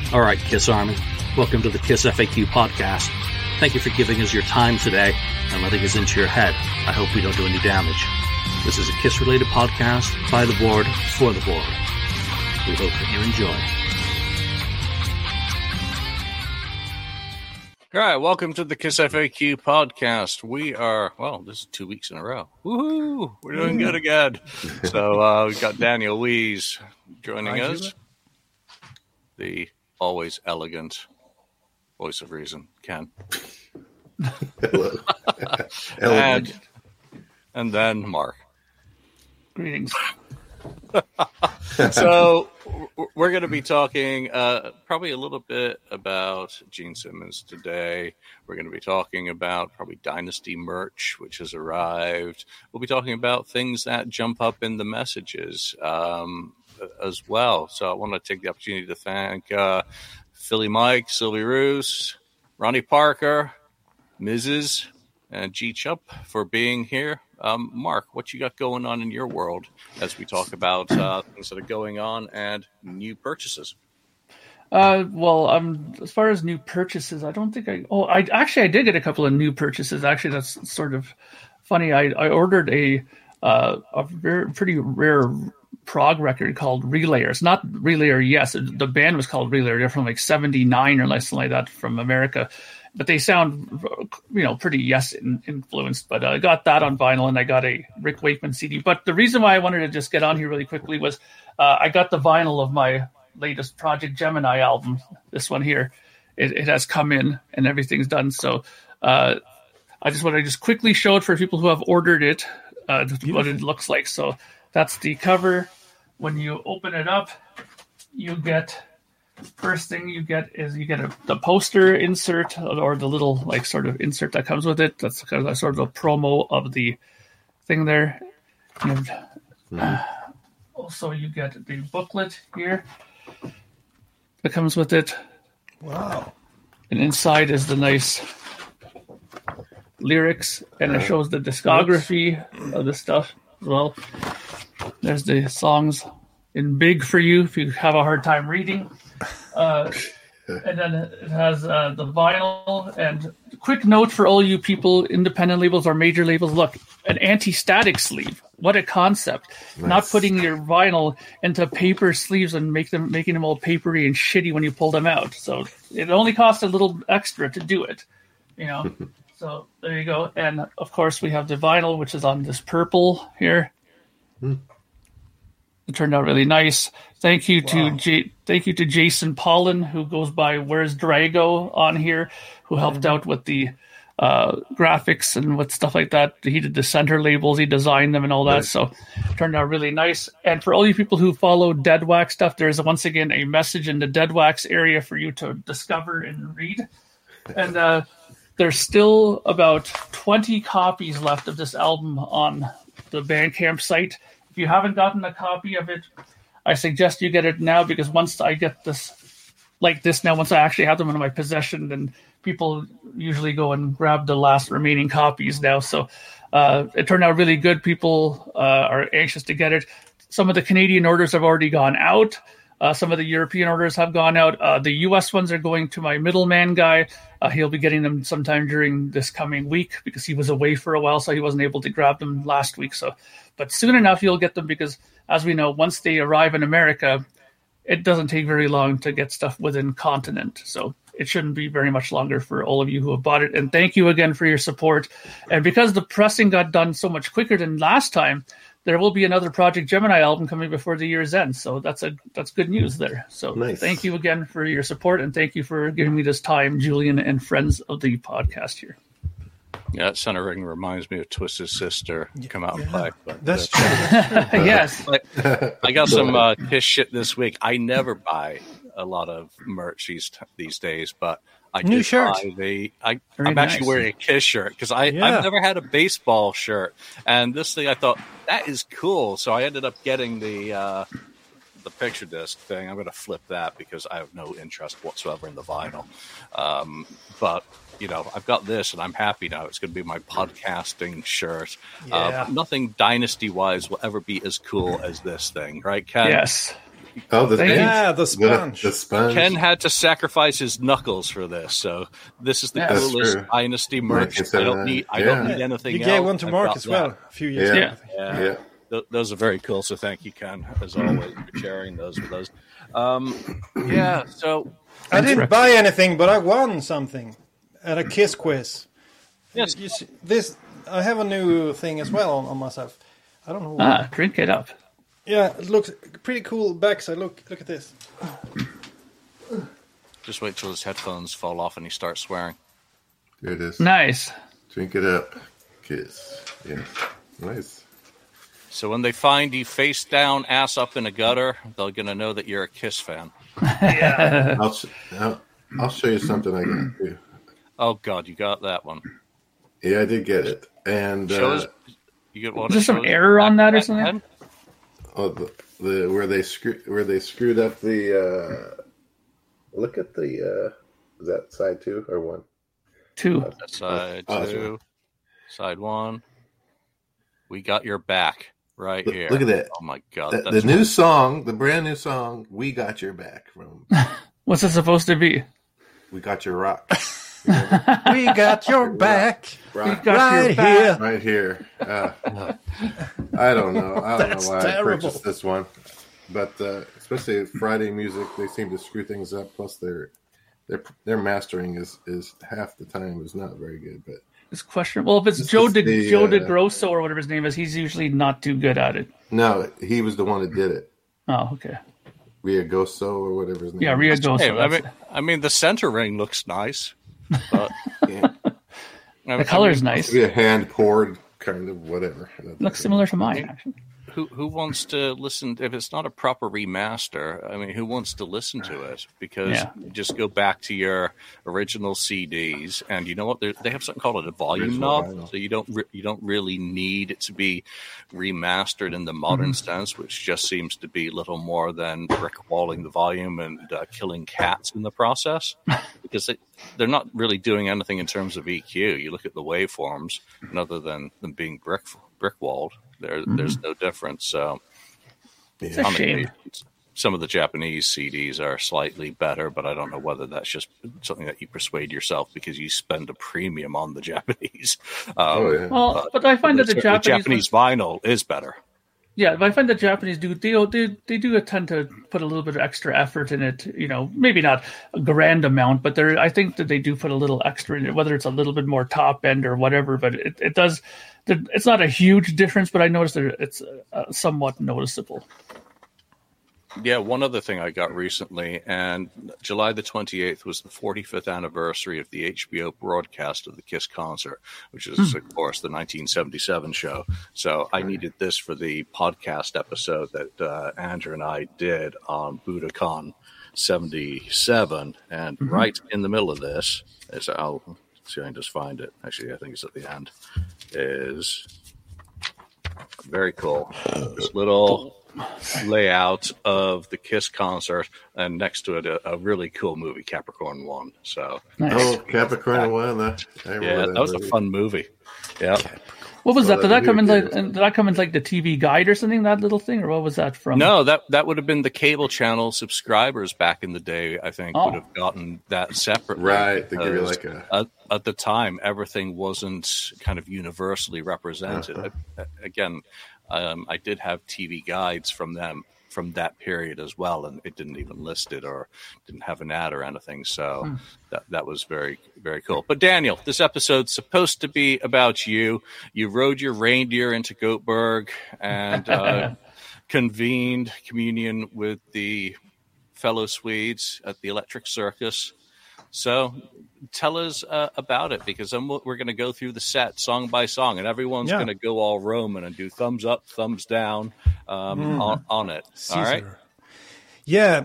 All right, KISS Army, welcome to the KISS FAQ podcast. Thank you for giving us your time today and letting us into your head. I hope we don't do any damage. This is a KISS-related podcast by the board, for the board. We hope that you enjoy. All right, welcome to the KISS FAQ podcast. We are, this is 2 weeks in a row. Woohoo! We're doing good again. So we've got Daniel Wees joining us. The always elegant voice of reason, Ken. Hello. and then Mark. Greetings. So we're going to be talking probably a little bit about Gene Simmons today. We're going to be talking about probably Dynasty merch, which has arrived. We'll be talking about things that jump up in the messages as well. So I want to take the opportunity to thank Philly Mike, Sylvie Roos, Ronnie Parker, Mrs., and G. Chup for being here. Mark, what you got going on in your world as we talk about things that are going on and new purchases? As far as new purchases, I don't think I did get a couple of new purchases. Actually, that's sort of funny. I ordered a pretty rare prog record called Relayer. It's not Relayer, yes. The band was called Relayer. They're from like 79 or something like that from America. But they sound, pretty Yes influenced. But I got that on vinyl, and I got a Rick Wakeman CD. But the reason why I wanted to just get on here really quickly was I got the vinyl of my latest Project Gemini album. This one here, it has come in, and everything's done. So I just want to quickly show it for people who have ordered it, what it looks like. So that's the cover. When you open it up, first thing you get the poster insert, or the little sort of insert that comes with it. That's kind of sort of a promo of the thing there. And also you get the booklet here that comes with it. Wow. And inside is the nice lyrics, and it shows the discography of the stuff as well. There's the songs in big for you if you have a hard time reading. And then it has the vinyl. And quick note for all you people, independent labels or major labels, look, an anti-static sleeve. What a concept. Nice. Not putting your vinyl into paper sleeves and making them all papery and shitty when you pull them out. So it only costs a little extra to do it, So there you go. And of course we have the vinyl, which is on this purple here. It turned out really nice. Thank you to Jason Paulin, who goes by Where's Drago on here, who helped out with the graphics and with stuff like that. He did the center labels, he designed them and all that. Right. So it turned out really nice. And for all you people who follow Dead Wax stuff, there is once again a message in the Dead Wax area for you to discover and read. And there's still about 20 copies left of this album on the Bandcamp site. If you haven't gotten a copy of it, I suggest you get it now, because once I get this now, once I actually have them in my possession, then people usually go and grab the last remaining copies now. So it turned out really good. People are anxious to get it. Some of the Canadian orders have already gone out. Some of the European orders have gone out. The U.S. ones are going to my middleman guy. He'll be getting them sometime during this coming week, because he was away for a while, so he wasn't able to grab them last week. But soon enough, you'll get them, because, as we know, once they arrive in America, it doesn't take very long to get stuff within continent. So it shouldn't be very much longer for all of you who have bought it. And thank you again for your support. And because the pressing got done so much quicker than last time, there will be another Project Gemini album coming before the year's end. So that's good news there. So nice. Thank you again for your support, and thank you for giving me this time, Julian and friends of the podcast here. Yeah, that center ring reminds me of Twisted Sister. Come out and play. But, that's true. Yes. I got some KISS shit this week. I never buy a lot of merch these days, but I new shirt. I'm actually wearing a KISS shirt, because I've never had a baseball shirt, and this thing I thought, that is cool. So I ended up getting the picture disc thing. I'm going to flip that because I have no interest whatsoever in the vinyl. But I've got this, and I'm happy now. It's going to be my podcasting shirt. Yeah. Nothing Dynasty-wise will ever be as cool as this thing, right, Ken? Yes. Oh, Thank the sponge. The sponge. Ken had to sacrifice his knuckles for this, so this is the Yes. coolest True. Dynasty merch. I don't need anything You else. gave one to I've Mark got as well that. a few years ago. Yeah. Those are very cool. So thank you, Ken, as always, for sharing those with us. So I didn't buy anything, but I won something at a Kiss quiz. Yes. You see, I have a new thing as well on myself. I don't know why. Drink it up. Yeah, it looks pretty cool backside. Look at this. just wait till his headphones fall off and he starts swearing. There it is. Nice. Drink it up. Kiss. Yeah. Nice. So when they find you face down, ass up in a gutter, they're gonna know that you're a Kiss fan. I'll show you something I got too. Oh God, you got that one. Yeah, I did get it. And Show us. You get one. Is there some error on that or something? the where they screwed up the. Look at the. Is that side 2 or 1? 2. Side Oh, 2, right. side 1. We got your back right here. Look at that. Oh my God! The new song, the brand new song, "We Got Your Back" from What's it supposed to be? "We Got Your Rock." We got your back. Rock. Right here. Right here. I don't know. I don't know why I purchased this one, but especially Friday music, they seem to screw things up. Plus, their mastering is half the time is not very good. But It's questionable. Well, if it's Joe DeGrosso or whatever his name is, he's usually not too good at it. no, he was the one that did it. Oh, okay. Riagoso or whatever his name. Yeah, is. Riagoso. Hey, I mean, the center ring looks nice. But, Yeah. The color's nice. Be a hand poured kind of whatever. Looks similar to mine, actually. who wants to listen if it's not a proper remaster? I mean, who wants to listen to it? Because you just go back to your original CDs, and you know what? They have something called a volume knob, so you don't really need it to be remastered in the modern sense, which just seems to be little more than brick walling the volume and killing cats in the process, because they're not really doing anything in terms of EQ. You look at the waveforms, and other than them being brick walled, there's no difference. So it's a shame. Some of the Japanese CDs are slightly better, but I don't know whether that's just something that you persuade yourself because you spend a premium on the Japanese. Well, but I find that the Japanese vinyl is better. Yeah, but I find the Japanese do tend to put a little bit of extra effort in it. You know, maybe not a grand amount, but I think that they do put a little extra in it, whether it's a little bit more top end or whatever. But it does. It's not a huge difference, but I noticed that it's somewhat noticeable. Yeah, one other thing I got recently, and July the 28th was the 45th anniversary of the HBO broadcast of the Kiss concert, which is, of course, the 1977 show. So I needed this for the podcast episode that Andrew and I did on Budokan 77. And right in the middle of this, I'll see if I can just find it. Actually, I think it's at the end, is very cool. This little layout of the Kiss concert, and next to it a really cool movie, Capricorn 1. So nice. Capricorn 1. That was a fun movie. Yeah. What was that? Did that come in like the TV guide or something? That little thing, or what was that from? No, that would have been the cable channel subscribers back in the day. I think would have gotten that separately. Right. They give you like at the time, everything wasn't kind of universally represented. Again, I did have TV guides from them from that period as well, and it didn't even list it or didn't have an ad or anything. So that was very, very cool. But Daniel, this episode's supposed to be about you. You rode your reindeer into Göteborg and convened communion with the fellow Swedes at the Electric Circus. So tell us about it, because we're going to go through the set song by song, and everyone's going to go all Roman and do thumbs up, thumbs down on it. Caesar. All right? Yeah.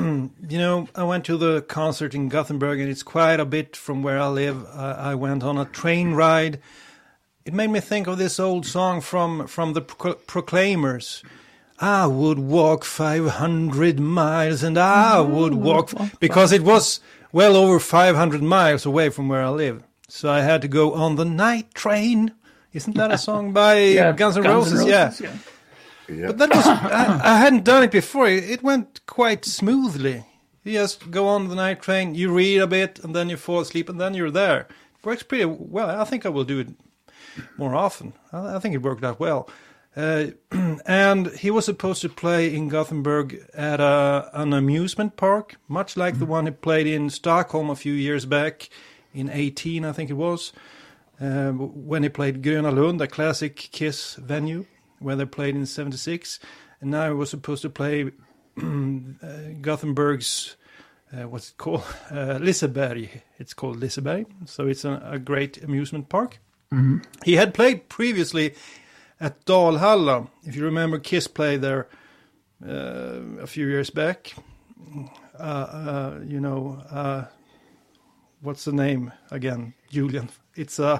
I went to the concert in Gothenburg, and it's quite a bit from where I live. I went on a train ride. It made me think of this old song from the Proclaimers. I would walk 500 miles, and I would walk... Because it was well over 500 miles away from where I live. So I had to go on the night train. Isn't that a song by Guns N' Roses? Yeah. Yeah. But that was I hadn't done it before. It went quite smoothly. You just go on the night train, you read a bit, and then you fall asleep, and then you're there. It works pretty well. I think I will do it more often. I think it worked out well. And he was supposed to play in Gothenburg at an amusement park, much like the one he played in Stockholm a few years back, in 2018, I think it was, when he played Gröna Lund, a classic Kiss venue, where they played in 76. And now he was supposed to play Gothenburg's, what's it called? Liseberg. It's called Liseberg. So it's a great amusement park. Mm-hmm. He had played previously at Dalhalla. If you remember, Kiss played there a few years back. What's the name again, Julian? It's a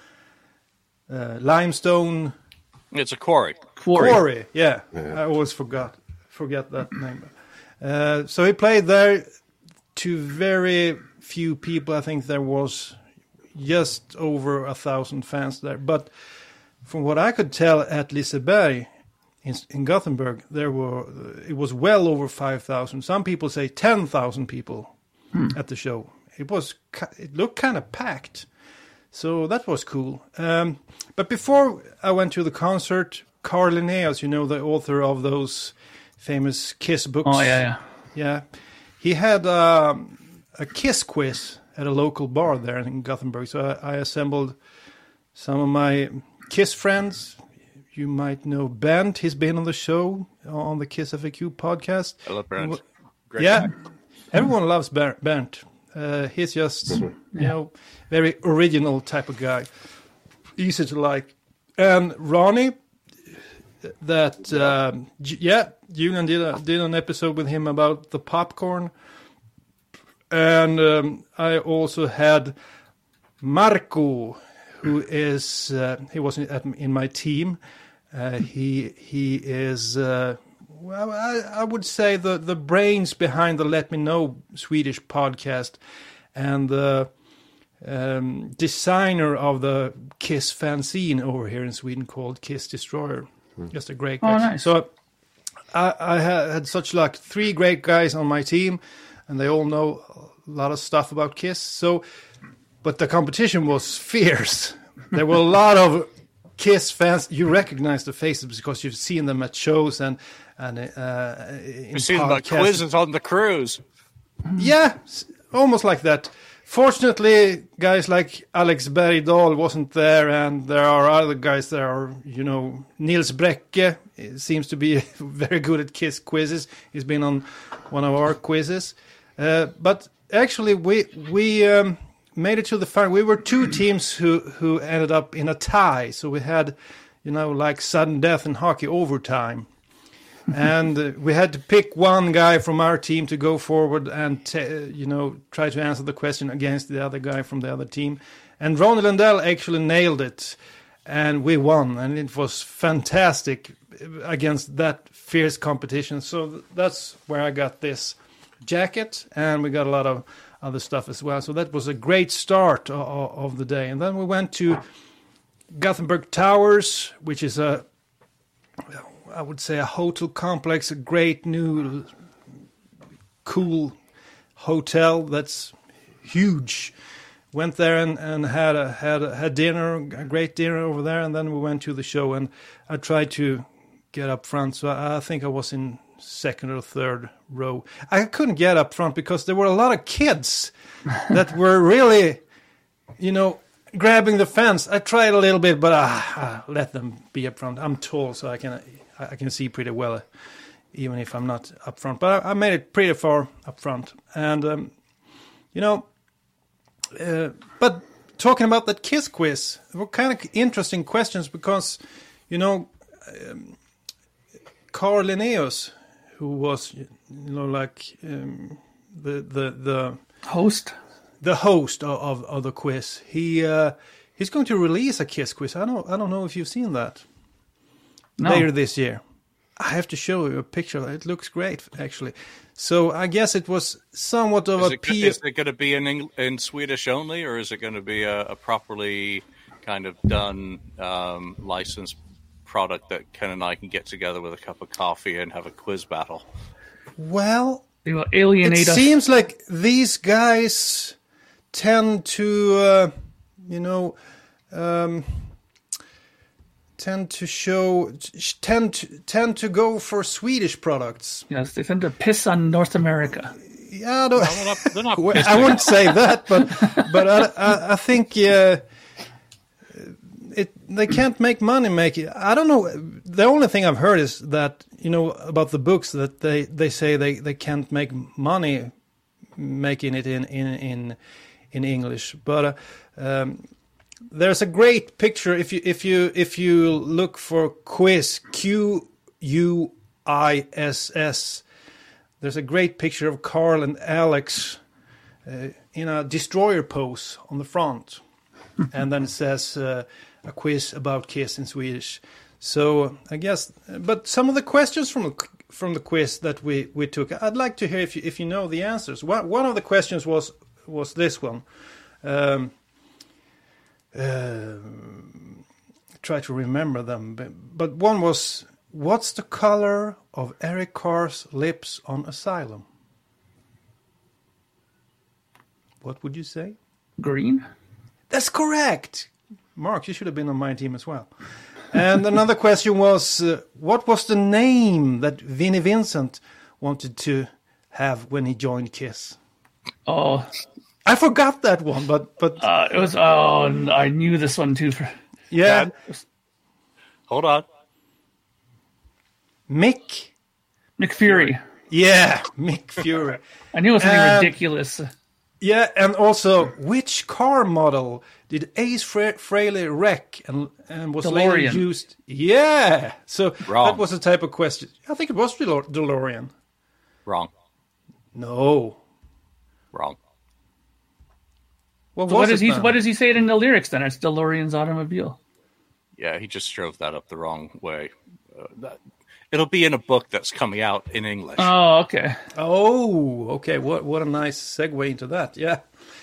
limestone. It's a quarry. Quarry, yeah. I always forget that name. So he played there to very few people. I think there was just over 1,000 fans there. But from what I could tell at Liseberg in Gothenburg, it was well over 5,000. Some people say 10,000 people at the show. It looked kind of packed. So that was cool. But before I went to the concert, Carl Linnaeus, the author of those famous Kiss books. Oh, yeah. Yeah. He had a Kiss quiz at a local bar there in Gothenburg. So I assembled some of my Kiss friends. You might know Bernd. He's been on the show, on the Kiss FAQ podcast. I love Bernd. Great guy. Everyone loves Bernd. He's just, very original type of guy. Easy to like. And Ronnie, Julian did an episode with him about the popcorn. And I also had Marco, who is, he wasn't in my team. He is, I would say the brains behind the Let Me Know Swedish podcast and the designer of the Kiss fanzine over here in Sweden called Kiss Destroyer. Just a great guy. Oh, nice. So I had such luck. 3 great guys on my team, and they all know a lot of stuff about Kiss. But the competition was fierce. There were a lot of Kiss fans. You recognize the faces because you've seen them at shows and you've seen the quizzes on the cruise. Yeah, almost like that. Fortunately, guys like Alex Bergdahl wasn't there, and there are other guys there. Nils Brecke seems to be very good at Kiss quizzes. He's been on one of our quizzes. But actually, we made it to the final. We were 2 teams who ended up in a tie. So we had, like sudden death in hockey, overtime. And we had to pick one guy from our team to go forward and, try to answer the question against the other guy from the other team. And Ronnie Lundell actually nailed it. And we won. And it was fantastic against that fierce competition. So that's where I got this jacket. And we got a lot of other stuff as well. So that was a great start of the day. And then we went to Gothenburg Towers, which is I would say a hotel complex, a great new, cool hotel that's huge. Went there and had dinner, a great dinner over there, and then we went to the show. And I tried to get up front, so I think I was in 2nd or 3rd row. I couldn't get up front because there were a lot of kids that were really, grabbing the fence. I tried a little bit, but I let them be up front. I'm tall, so I can see pretty well, even if I'm not up front. But I made it pretty far up front. And, but talking about that Kiss quiz, there were kind of interesting questions because, Carl Linnaeus, who was, the host? The host of the quiz. He's going to release a Kiss quiz. I don't know if you've seen that. No. Later this year. I have to show you a picture. It looks great, actually. So I guess it was somewhat of Is it going to be in Swedish only, or is it going to be a properly kind of done licensed product that Ken and I can get together with a cup of coffee and have a quiz battle? Well, They will alienate it us. seems like these guys tend to, tend to go for Swedish products. Yes, they tend to piss on North America. Yeah, They're not well, pissing. I wouldn't say that, but I think they can't make money making. I don't know. The only thing I've heard is that about the books that they say they can't make money making it in English, but. There's a great picture if you look for quiz QUISS. There's a great picture of Carl and Alex in a destroyer pose on the front, and then it says a quiz about Kiss in Swedish. So I guess, but some of the questions from the quiz that we took, I'd like to hear if you know the answers. One of the questions was this one. Try to remember them, but one was, what's the color of Eric Carr's lips on Asylum? What would you say? Green? That's correct. Mark, you should have been on my team as well. And another question was, what was the name that Vinnie Vincent wanted to have when he joined Kiss? Oh, I forgot that one, but it was. Oh, I knew this one too. yeah, Hold on. Mick McFury. Yeah, Mick Fury. I knew it was something ridiculous. Yeah, and also, which car model did Ace Frehley wreck and was later DeLorean. used? Yeah, so Wrong. that was the type of question. I think it was DeLorean. Wrong. No. Wrong. What So was it then? what does he say it in the lyrics then? It's DeLorean's automobile. Yeah, he just drove that up the wrong way. It'll be in a book that's coming out in English. Oh, okay. Oh, okay. What a nice segue into that. Yeah.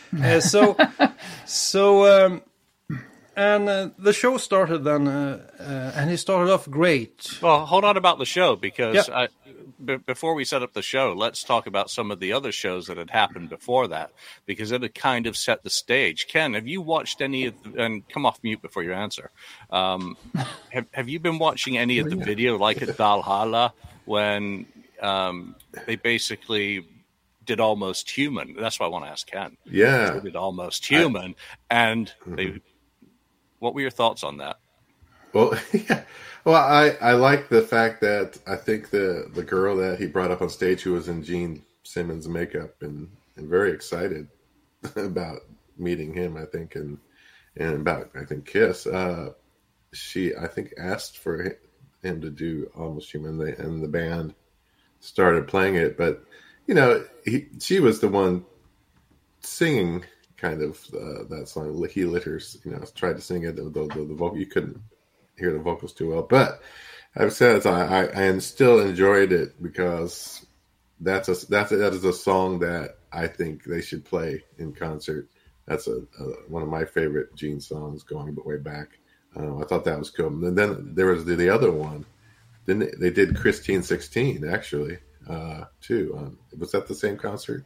And the show started then, and he started off great. Well, hold on about the show, because Yeah. before we set up the show, let's talk about some of the other shows that had happened before that, because it had kind of set the stage. Ken, have you watched any of and come off mute before you answer. Have you been watching any of the video, like at Valhalla, when they basically did Almost Human? That's why I want to ask Ken. Yeah. They did Almost Human, and they. What were your thoughts on that? Well, yeah. Well, I like the fact that I think the girl that he brought up on stage, who was in Gene Simmons makeup, and very excited about meeting him, I think, and about, I think, Kiss. She, I think, asked for him to do Almost Human, and the band started playing it. But she was the one singing kind of that song. He lit her, tried to sing it. The vocal, you couldn't hear the vocals too well, but I've said I still enjoyed it, because that is a song that I think they should play in concert. That's one of my favorite Gene songs going way back. I thought that was cool. And then there was the other one. Then they did Christine 16 actually too. Was that the same concert?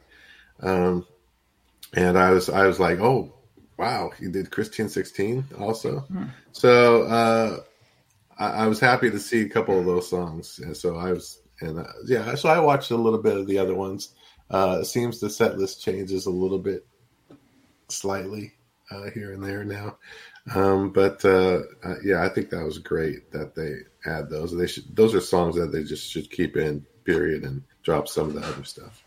And I was like, oh, wow, he did Christine 16 also. So I was happy to see a couple of those songs. And so so I watched a little bit of the other ones. It seems the set list changes a little bit, slightly here and there now. But I think that was great that they had those. Those are songs that they just should keep in, period, and drop some of the other stuff.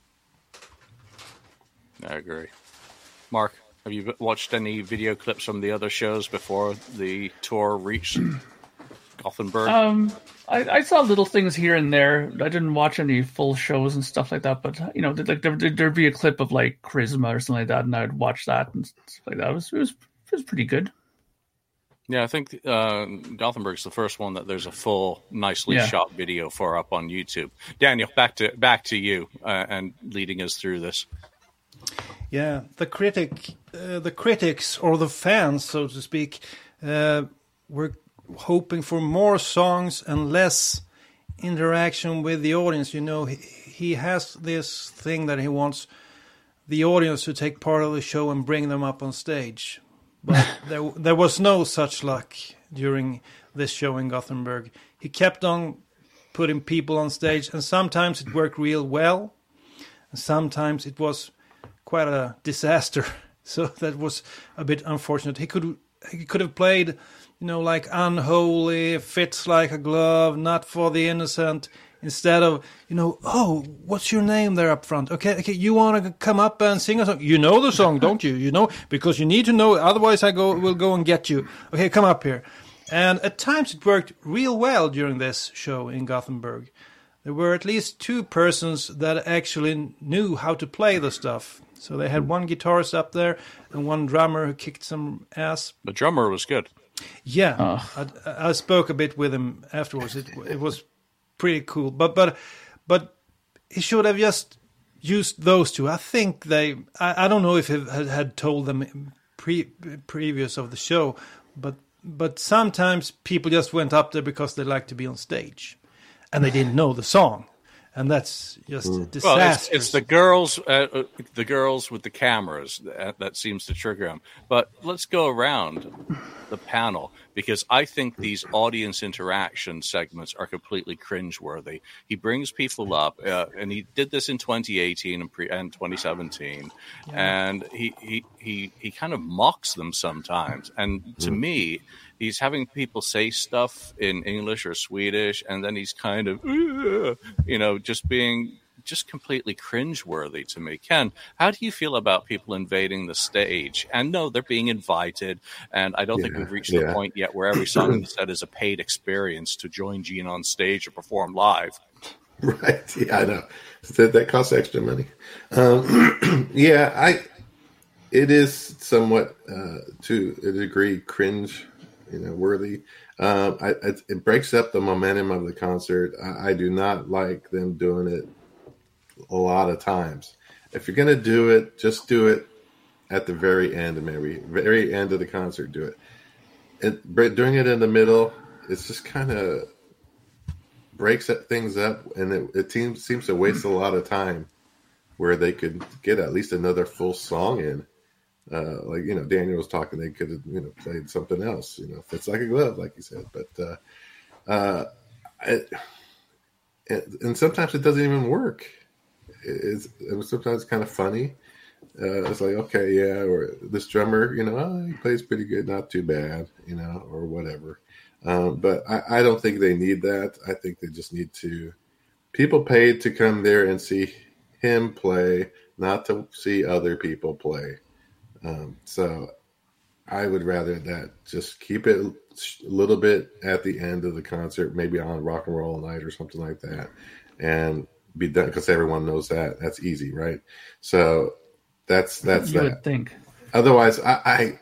I agree. Mark, have you watched any video clips from the other shows before the tour reached Gothenburg? I saw little things here and there. I didn't watch any full shows and stuff like that, but there'd be a clip of like Charisma or something like that, and I would watch that and stuff like that. It was pretty good. Yeah, I think Gothenburg's the first one that there's a full, nicely shot video for up on YouTube. Daniel, back to you and leading us through this. Yeah, the critics or the fans, so to speak, were hoping for more songs and less interaction with the audience. You know, he has this thing that he wants the audience to take part of the show and bring them up on stage. But there was no such luck during this show in Gothenburg. He kept on putting people on stage, and sometimes it worked real well, and sometimes it was quite a disaster. So that was a bit unfortunate. He could have played, you know, like Unholy, Fits Like a Glove, Not for the Innocent, instead of, you know, oh, what's your name there up front? Okay, you want to come up and sing a song? You know the song, don't you? You know, because you need to know, otherwise will go and get you. Okay, come up here. And at times it worked real well during this show in Gothenburg. There were at least two persons that actually knew how to play the stuff. So they had one guitarist up there and one drummer who kicked some ass. The drummer was good. Yeah, I spoke a bit with him afterwards. It was pretty cool. But he should have just used those two. I think I don't know if he had told them previous of the show, but sometimes people just went up there because they like to be on stage, and they didn't know the song, and that's just disastrous. Well, it's the girls with the cameras that seems to trigger them. But let's go around the panel, because I think these audience interaction segments are completely cringeworthy. He brings people up, and he did this in 2018 and 2017, and he kind of mocks them sometimes. And to me, he's having people say stuff in English or Swedish, and then he's kind of, just being completely cringeworthy to me. Ken, how do you feel about people invading the stage? And no, they're being invited, and I don't think we've reached the point yet where every song in the set is a paid experience to join Gene on stage or perform live. Right. Yeah, I know. That costs extra money. It is somewhat, to a degree, cringe, worthy. It breaks up the momentum of the concert. I do not like them doing it a lot of times. If you're going to do it, just do it at the very end, maybe very end of the concert. Do it. Doing it in the middle, it's just kind of breaks things up, and it seems to waste a lot of time where they could get at least another full song in. Daniel was talking, they could have, played something else, Fits Like a Glove, like you said. But and sometimes it doesn't even work. It was sometimes kind of funny. It's like, okay, yeah, or this drummer, he plays pretty good, not too bad, or whatever. But I don't think they need that. I think they just need to. People paid to come there and see him play, not to see other people play. So I would rather that just keep it a little bit at the end of the concert, maybe on Rock and Roll Night or something like that, and be done, because everyone knows that's easy, right? So that's you that. Would think. Otherwise, I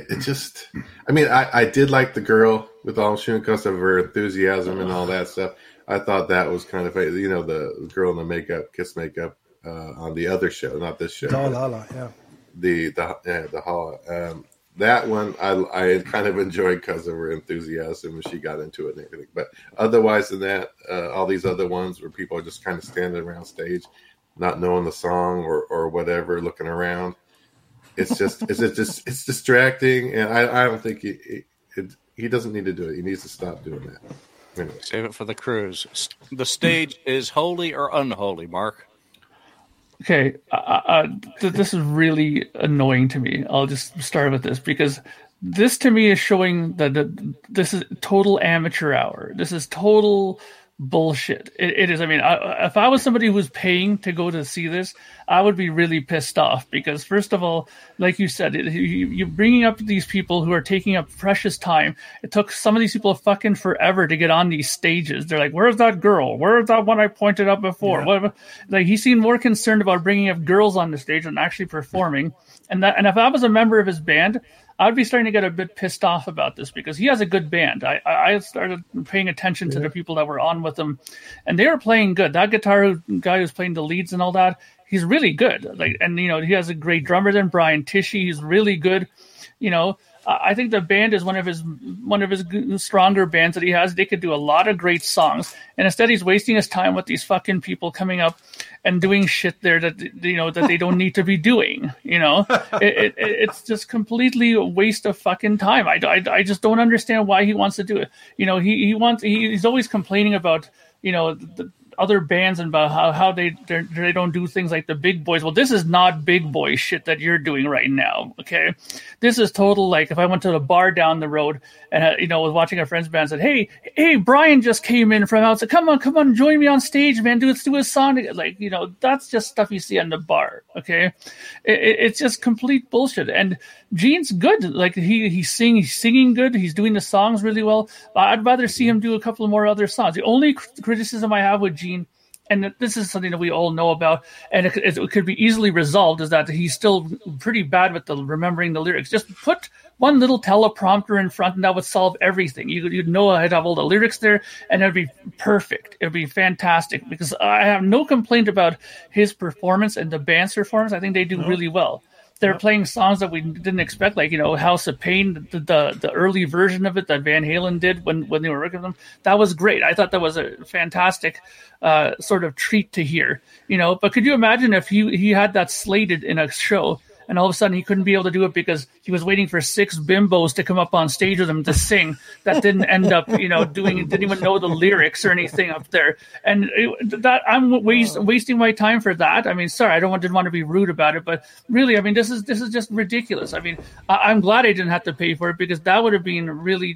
did like the girl with all because of her enthusiasm and all that stuff. I thought that was kind of, the girl in the makeup, Kiss makeup, on the other show, not this show. Hala, yeah. The Hala. That one I kind of enjoyed because of her enthusiasm when she got into it and everything. But otherwise than that, all these other ones where people are just kind of standing around stage, not knowing the song or whatever, looking around. It's distracting, and I don't think he doesn't need to do it. He needs to stop doing that. Anyway. Save it for the cruise. The stage is holy or unholy, Mark? Okay, this is really annoying to me. I'll just start with this, because this to me is showing that this is total amateur hour. This is total bullshit. It is. I mean, if I was somebody who was paying to go to see this, I would be really pissed off, because first of all, like you said, you're bringing up these people who are taking up precious time. It took some of these people fucking forever to get on these stages. They're like, where's that girl? Where's that one I pointed out before? Yeah. Like, he seemed more concerned about bringing up girls on the stage than actually performing. And if I was a member of his band, I'd be starting to get a bit pissed off about this, because he has a good band. I started paying attention to the people that were on with him, and they were playing good. That guitar guy who's playing the leads and all that, he's really good. He has a great drummer than Brian Tichy. He's really good. I think the band is one of his stronger bands that he has. They could do a lot of great songs, and instead he's wasting his time with these fucking people coming up and doing shit there that that they don't need to be doing. It's just completely a waste of fucking time. I just don't understand why he wants to do it. He's always complaining about the other bands and about how they don't do things like the big boys. Well, this is not big boy shit that you're doing right now. Okay, this is total, like, if I went to the bar down the road and was watching a friend's band and said, hey, Brian just came in from outside. Come on, join me on stage, man. Do a song. Like, that's just stuff you see in the bar. Okay, it's just complete bullshit. And Gene's good. Like, he's singing good. He's doing the songs really well. I'd rather see him do a couple more other songs. The only criticism I have with Gene, and this is something that we all know about, and it could be easily resolved, is that he's still pretty bad with remembering the lyrics. Just put one little teleprompter in front, and that would solve everything. You'd know I'd have all the lyrics there, and it'd be perfect. It'd be fantastic, because I have no complaint about his performance and the band's performance. I think they do really well. They're playing songs that we didn't expect, like, House of Pain, the early version of it that Van Halen did when they were working with them. That was great. I thought that was a fantastic sort of treat to hear, But could you imagine if he had that slated in a show, and all of a sudden he couldn't be able to do it because he was waiting for 6 bimbos to come up on stage with him to sing that didn't end up, didn't even know the lyrics or anything up there. And that I'm wasting my time for that. I mean, sorry, didn't want to be rude about it, but really, I mean, this is just ridiculous. I mean, I'm glad I didn't have to pay for it, because that would have been really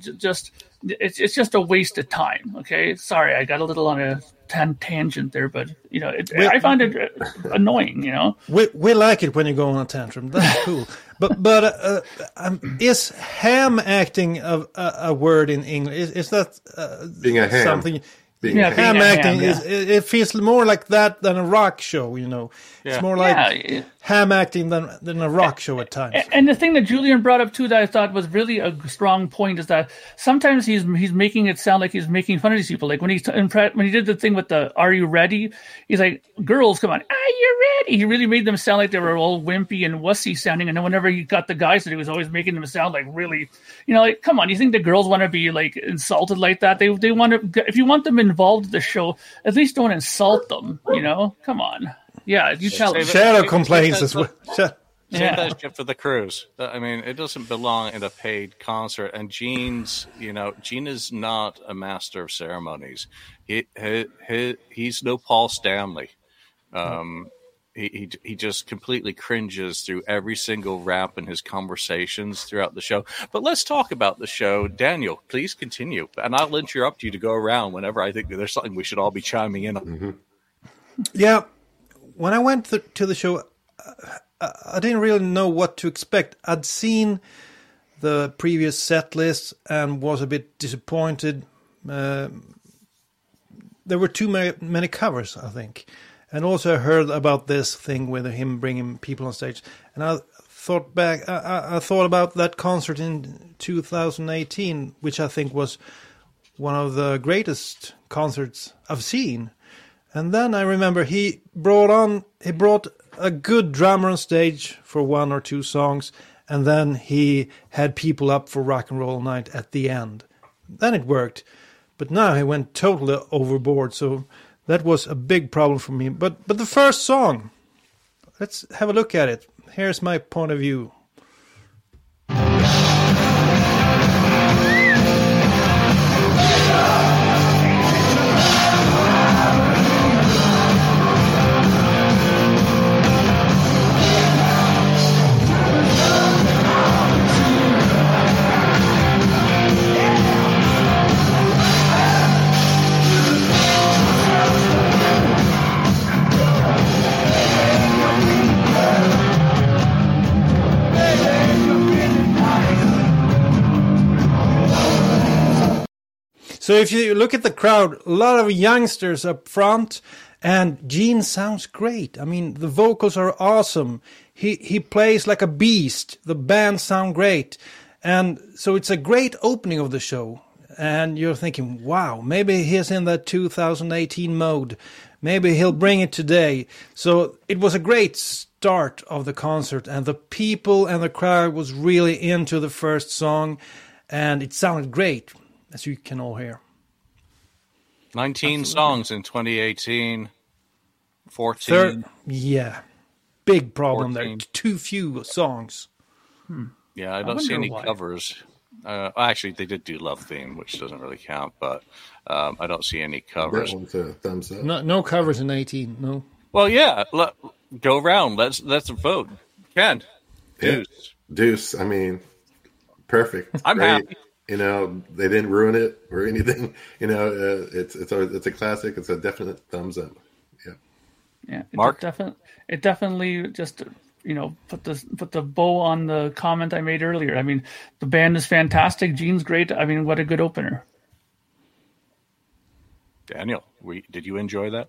it's just a waste of time. Okay. Sorry, I got a little on a tangent there, but I find it annoying. We like it when you go on a tantrum. That's cool. But is ham acting a word in English? Is that being a ham? Something? Ham acting it feels more like that than a rock show. It's more like ham acting than a rock show at times. And the thing that Julian brought up too, that I thought was really a strong point, is that sometimes he's making it sound like he's making fun of these people. Like when he did the thing with the "Are you ready?" He's like, "Girls, come on, are you ready?" He really made them sound like they were all wimpy and wussy sounding. And then whenever he got the guys, he was always making them sound like really, like, come on. You think the girls want to be like insulted like that? They want to. If you want them involved in the show, at least don't insult them. Come on. Yeah, you tell him. Shadow complains as well. Save that shit for the cruise. I mean, it doesn't belong in a paid concert. And Gene is not a master of ceremonies. He's no Paul Stanley. He just completely cringes through every single rap in his conversations throughout the show. But let's talk about the show. Daniel, please continue. And I'll interrupt you to go around whenever I think that there's something we should all be chiming in on. Mm-hmm. Yeah. When I went to the show, I didn't really know what to expect. I'd seen the previous set list and was a bit disappointed. There were too many covers, I think. And also I heard about this thing with him bringing people on stage. And I thought back, I thought about that concert in 2018, which I think was one of the greatest concerts I've seen. And then I remember he brought a good drummer on stage for 1 or 2 songs, and then he had people up for Rock and Roll Night at the end. Then it worked. But now he went totally overboard, so that was a big problem for me. But the first song, let's have a look at it. Here's my point of view. So if you look at the crowd, a lot of youngsters up front, and Gene sounds great. I mean, the vocals are awesome. He plays like a beast. The band sound great. And so it's a great opening of the show. and you're thinking, wow, maybe he's in that 2018 mode. Maybe he'll bring it today. So it was a great start of the concert, and the people and the crowd was really into the first song, and it sounded great, as you can all hear. 19 songs in 2018, 14. Big problem 14. there. Too few songs. Yeah, I don't see any covers. Actually, they did do Love Theme, which doesn't really count, but I don't see any covers. That one's a thumbs up. No covers in 18, no. Well, yeah, go around. Let's vote. Ken, Deuce. I mean, perfect. I'm happy. You know, they didn't ruin it or anything. You know, it's a classic. It's a definite thumbs up. Yeah, Mark? It definitely just, you know, put the bow on the comment I made earlier. I mean, the band is fantastic. Gene's great. I mean, what a good opener. Daniel, did you enjoy that?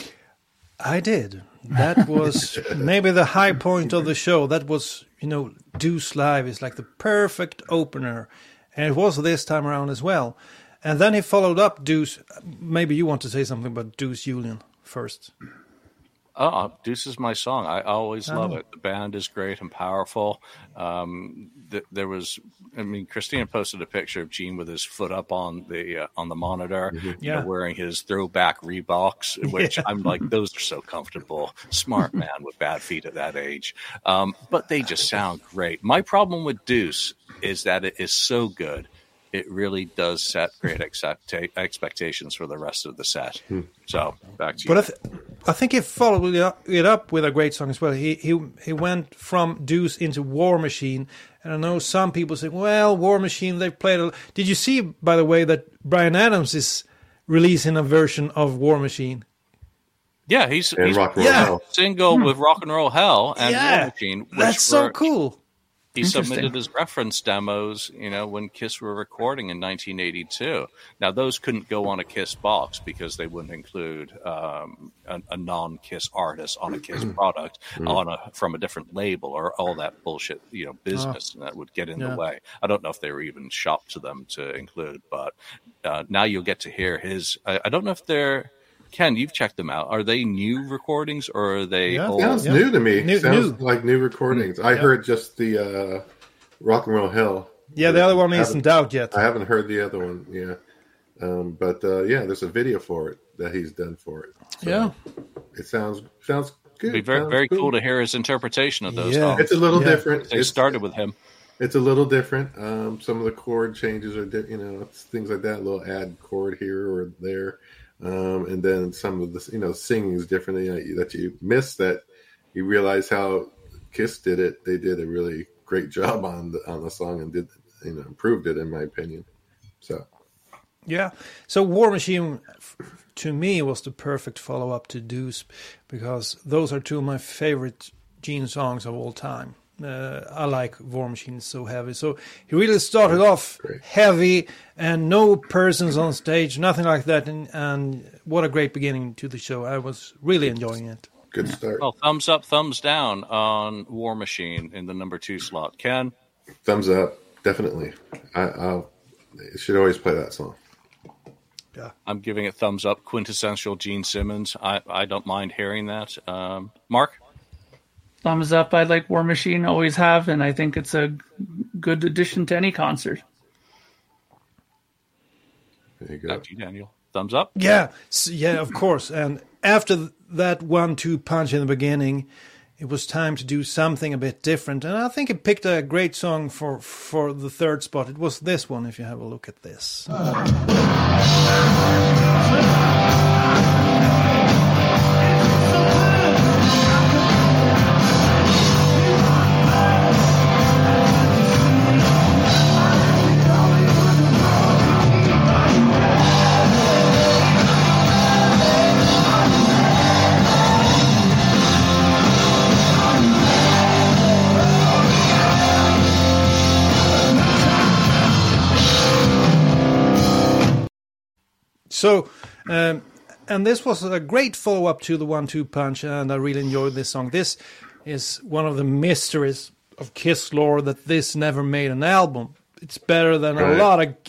I did. That was maybe the high point of the show. That was, you know, Deuce Live is like the perfect opener. And it was this time around as well. And then he followed up Deuce. Maybe you want to say something about Deuce Julian first. Oh, Deuce is my song. I always love it. The band is great and powerful. There was, I mean, Christina posted a picture of Gene with his foot up on the monitor, you know, wearing his throwback Reeboks, which I'm like, those are so comfortable. Smart man with bad feet at that age. But they just sound great. My problem with Deuce is that it is so good. It really does set great expectations for the rest of the set. So back to you. But I think he followed it up with a great song as well. He went from Deuce into War Machine, and I know some people say, "Well, War Machine, they've played." Did you see, by the way, that Bryan Adams is releasing a version of War Machine? Yeah, he's Rock and Roll Hell. Single with Rock and Roll Hell and War Machine. That's so cool. He submitted his reference demos, you know, when Kiss were recording in 1982. Now, those couldn't go on a Kiss box because they wouldn't include a non-Kiss artist on a Kiss product from a different label or all that bullshit, you know, business that would get in the way. I don't know if they were even shopped to them to include, but now you'll get to hear his. I don't know if they're. Ken, you've checked them out. Are they new recordings or are they old? Sounds new to me. Sounds like new recordings. I heard just the Rock and Roll Hell. Yeah, the other one isn't out yet. I haven't heard the other one. Yeah, but there's a video for it that he's done for it. So it sounds good. It'd be very cool to hear his interpretation of those songs. It's a little different. They started with him. It's a little different. Some of the chord changes are, things like that. A little add chord here or there. And then some of the, singing is different that you miss that you realize how Kiss did it. They did a really great job on the song and did, improved it in my opinion. So War Machine to me was the perfect follow up to Deuce because those are two of my favorite Gene songs of all time. I like War Machine, it's so heavy. So he really started off heavy and no persons on stage, nothing like that. And what a great beginning to the show. I was really enjoying it. Good start. Well, thumbs up, thumbs down on War Machine in the number 2 slot. Ken? Thumbs up, definitely. I should always play that song. Yeah, I'm giving it thumbs up. Quintessential Gene Simmons. I don't mind hearing that. Mark? Thumbs up. I like War Machine, always have, and I think it's a good addition to any concert. There you go. Back to you, Daniel. Thumbs up? Yeah, of course. And after that 1-2 punch in the beginning, it was time to do something a bit different. And I think it picked a great song for the third spot. It was this one, if you have a look at this. So, and this was a great follow-up to the 1-2 punch, and I really enjoyed this song. This is one of the mysteries of Kiss lore that this never made an album. It's better than a lot of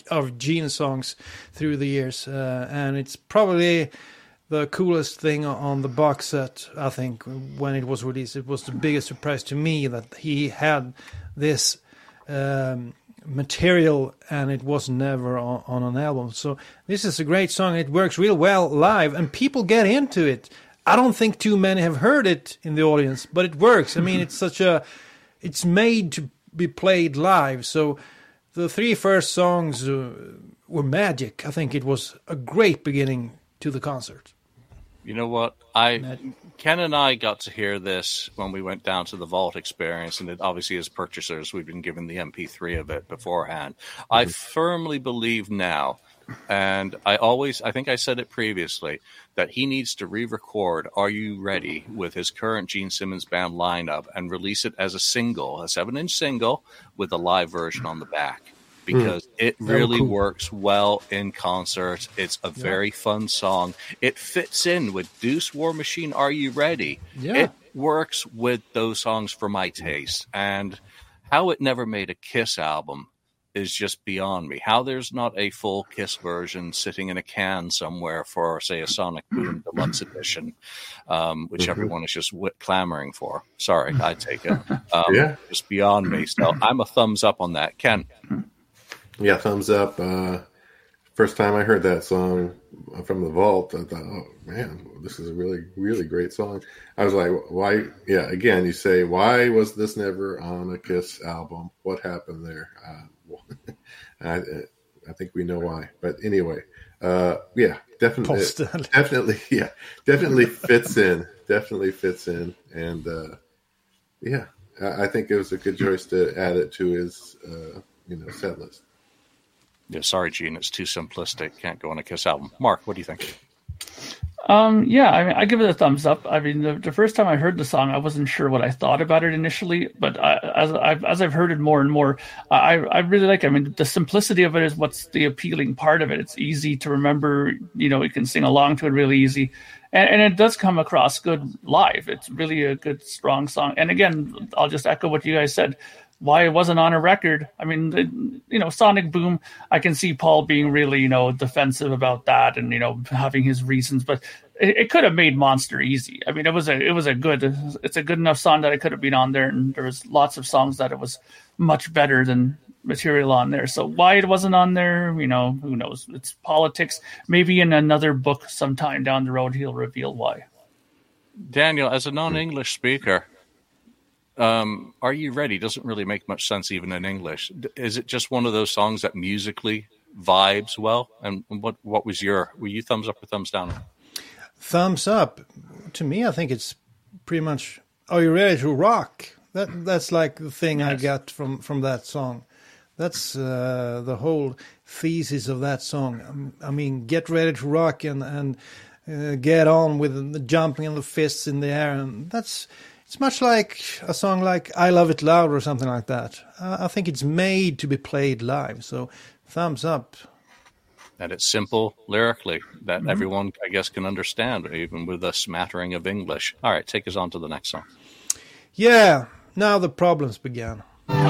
of Gene songs through the years, and it's probably the coolest thing on the box set. I think when it was released, it was the biggest surprise to me that he had this material and it was never on an album. So this is a great song. It works real well live, and people get into it. I don't think too many have heard it in the audience, but it works. I mean, it's made to be played live. So the 3 first songs were magic. I think it was a great beginning to the concert. You know what? Ken and I got to hear this when we went down to the Vault Experience, and it, obviously as purchasers, we've been given the MP3 of it beforehand. I firmly believe now, and I think I said it previously, that he needs to re-record Are You Ready with his current Gene Simmons Band lineup and release it as a single, a 7-inch single with a live version on the back. Because it really works well in concert. It's a very fun song. It fits in with Deuce War Machine, Are You Ready? Yeah. It works with those songs for my taste. And how it never made a Kiss album is just beyond me. How there's not a full Kiss version sitting in a can somewhere for, say, a Sonic Boom Deluxe Edition, which everyone is just clamoring for. Sorry, I take it. Just beyond me. So I'm a thumbs up on that. Ken? Yeah, thumbs up. First time I heard that song from the Vault, I thought, oh, man, this is a really, really great song. I was like, why? Yeah, again, you say, why was this never on a Kiss album? What happened there? I think we know why. But anyway, definitely fits in. Definitely fits in. And, I think it was a good choice to add it to his, set list. Yeah, sorry, Gene, it's too simplistic. Can't go on a Kiss album. Mark, what do you think? I give it a thumbs up. I mean, the first time I heard the song, I wasn't sure what I thought about it initially, but as I've heard it more and more, I really like it. I mean, the simplicity of it is what's the appealing part of it. It's easy to remember. You can sing along to it really easy. And it does come across good live. It's really a good, strong song. And again, I'll just echo what you guys said. Why it wasn't on a record. I mean, Sonic Boom, I can see Paul being really, defensive about that and, having his reasons, but it could have made Monster easy. I mean, it's a good enough song that it could have been on there. And there was lots of songs that it was much better than material on there. So why it wasn't on there, who knows? It's politics. Maybe in another book sometime down the road, he'll reveal why. Daniel, as a non-English speaker, Are You Ready doesn't really make much sense even in English. Is it just one of those songs that musically vibes well? And what were you thumbs up or thumbs down? Thumbs up. To me, I think it's pretty much Are You Ready to Rock? That's like the thing yes. I got from that song. That's the whole thesis of that song. I mean, get ready to rock and get on with the jumping and the fists in the air. And it's much like a song like I Love It Loud or something like that. I think it's made to be played live. So thumbs up. And it's simple lyrically that everyone, I guess, can understand, even with a smattering of English. All right, take us on to the next song. Yeah, now the problems began.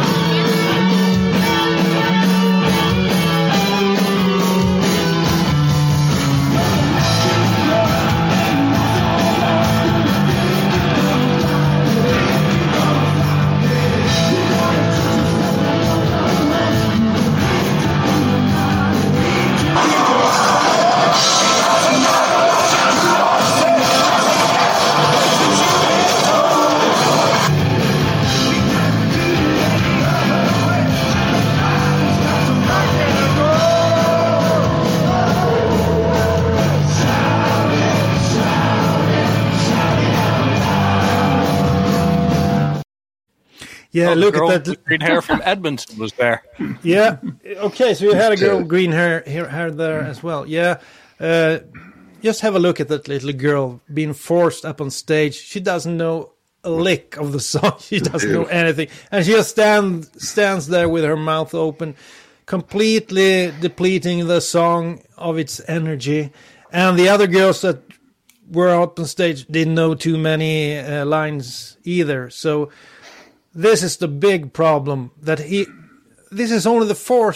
Yeah, look at that. Green hair from Edmonton was there. Yeah. Okay, so you had a girl with green hair there as well. Yeah. Just have a look at that little girl being forced up on stage. She doesn't know a lick of the song. She doesn't know anything. And she just stands there with her mouth open, completely depleting the song of its energy. And the other girls that were up on stage didn't know too many lines either. So this is the big problem, that this is only the fourth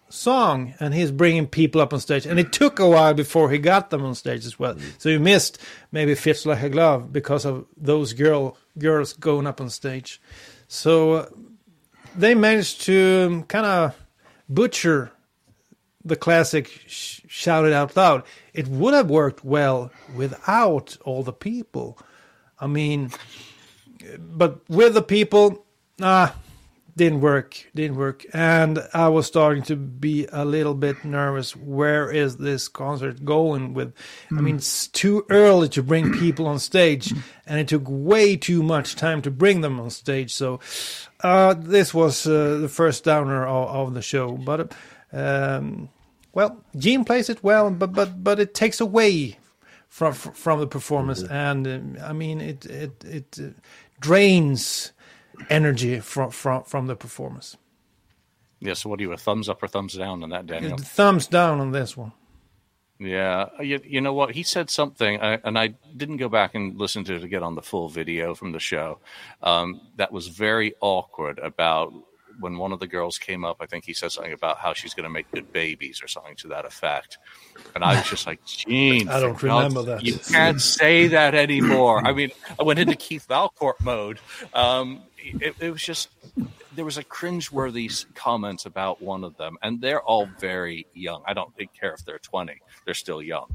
song, and he's bringing people up on stage. And it took a while before he got them on stage as well. So you missed maybe Fits Like a Glove because of those girls going up on stage. So they managed to kind of butcher the classic Shout It Out Loud. It would have worked well without all the people. I mean, but with the people, didn't work. And I was starting to be a little bit nervous. Where is this concert going with? I mean, it's too early to bring people on stage, and it took way too much time to bring them on stage. So this was the first downer of the show. But well, Gene plays it well, but it takes away from the performance, and I mean it drains energy from the performance. Yeah. So, what are you, a thumbs up or thumbs down on that, Daniel? Thumbs down on this one. Yeah, you know what? He said something, and I didn't go back and listen to it to get on the full video from the show. That was very awkward about when one of the girls came up. I think he said something about how she's going to make good babies or something to that effect. And I was just like, Gene, I don't remember that. You can't say that anymore. I mean, I went into Keith Valcourt mode. It was just, there was a cringeworthy comments about one of them, and they're all very young. I don't care if they're 20; they're still young.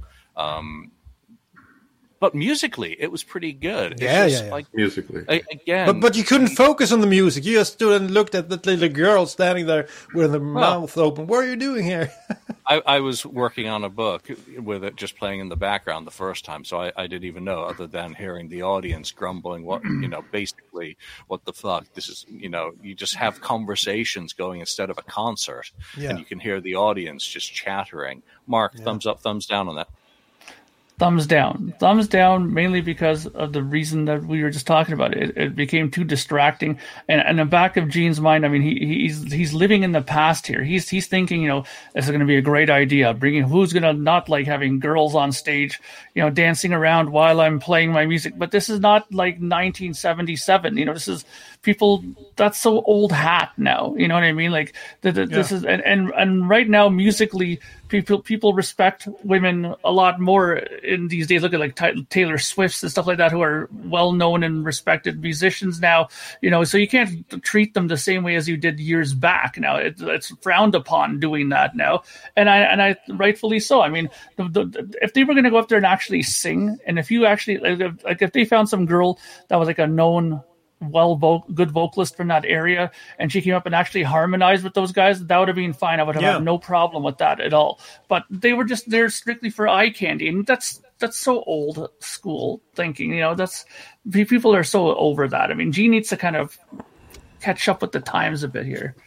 But musically, it was pretty good. Yeah. Like, musically, again. But you couldn't focus on the music. You just stood and looked at the little girl standing there with her mouth open. What are you doing here? I was working on a book with it just playing in the background the first time, so I didn't even know, other than hearing the audience grumbling, basically, what the fuck? This is, you just have conversations going instead of a concert, and you can hear the audience just chattering. Mark, thumbs up, thumbs down on that. Thumbs down, mainly because of the reason that we were just talking about. It became too distracting, and in the back of Gene's mind, I mean, he's living in the past here. He's thinking, this is going to be a great idea. Who's going to not like having girls on stage, dancing around while I'm playing my music? But this is not like 1977. This is people. That's so old hat now. You know what I mean? Like this is, and right now musically, people respect women a lot more in these days. Look at like Taylor Swift and stuff like that, who are well known and respected musicians now. So you can't treat them the same way as you did years back. Now it's frowned upon doing that now, and I rightfully so. I mean, if they were going to go up there and actually sing, and if you actually like if they found some girl that was like a known good vocalist from that area, and she came up and actually harmonized with those guys, that would have been fine. I would have had no problem with that at all. But they were just there strictly for eye candy, and that's so old school thinking. That's people are so over that. I mean, Gene needs to kind of catch up with the times a bit here.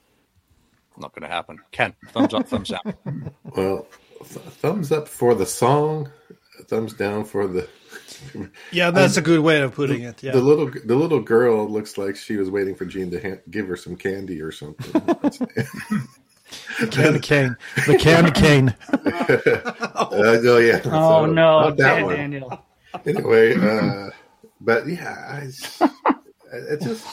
Not going to happen. Ken, thumbs up, thumbs down. Well, thumbs up for the song, thumbs down for the. Yeah, that's a good way of putting it. Yeah, the little girl looks like she was waiting for Gene to give her some candy or something. The candy cane. Oh yeah. Oh so, no, not that one. Daniel. Anyway, but yeah, it just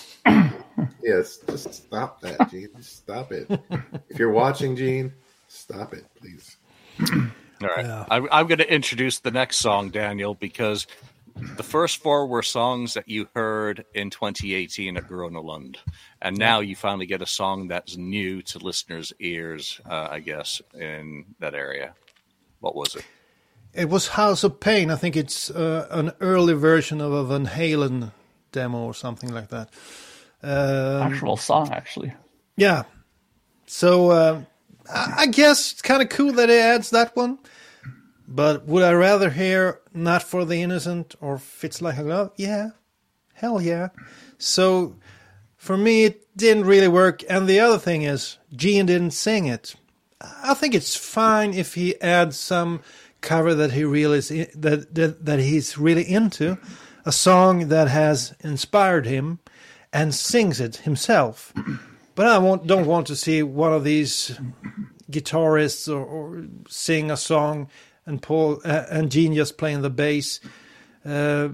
just stop that, Gene. Just stop it. If you're watching, Gene, stop it, please. All right. Yeah. I'm going to introduce the next song, Daniel, because the first four were songs that you heard in 2018 at Gröna Lund. And now you finally get a song that's new to listeners' ears, I guess, in that area. What was it? It was House of Pain. I think it's an early version of a Van Halen demo or something like that. Actual song, actually. Yeah. So I guess it's kind of cool that it adds that one. But would I rather hear Not for the Innocent or Fits Like a Glove? Yeah. Hell yeah. So for me, it didn't really work. And the other thing is, Gene didn't sing it. I think it's fine if he adds some cover that he really is that he's really into, a song that has inspired him, and sings it himself. But I don't want to see one of these guitarists or sing a song and Paul and Gene just playing the bass. For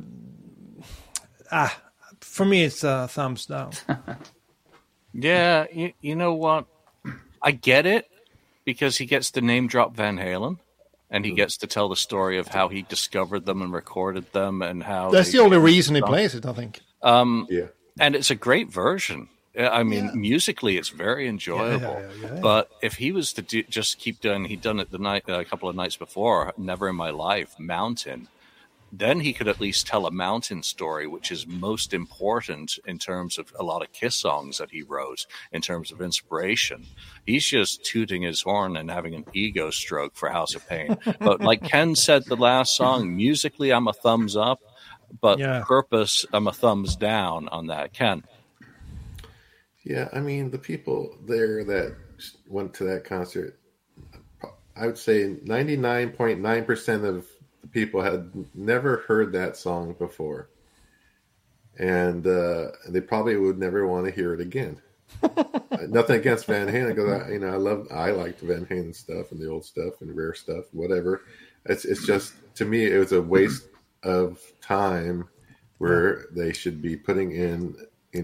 me, it's a thumbs down. Yeah, you know what? I get it, because he gets to name drop Van Halen, and he gets to tell the story of how he discovered them and recorded them, and how that's the only reason he plays it, I think. Yeah. And it's a great version. I mean, musically, it's very enjoyable. Yeah. But if he was to just keep doing, he'd done it a couple of nights before, Never in My Life, Mountain, then he could at least tell a Mountain story, which is most important in terms of a lot of Kiss songs that he wrote, in terms of inspiration. He's just tooting his horn and having an ego stroke for House of Pain. But like Ken said, the last song, musically, I'm a thumbs up, but purpose, I'm a thumbs down on that. Ken? Yeah, I mean, the people there that went to that concert, I would say 99.9% of the people had never heard that song before. And they probably would never want to hear it again. Nothing against Van Halen, because I liked Van Halen stuff and the old stuff and rare stuff, whatever. It's just, to me, it was a waste of time where they should be putting in,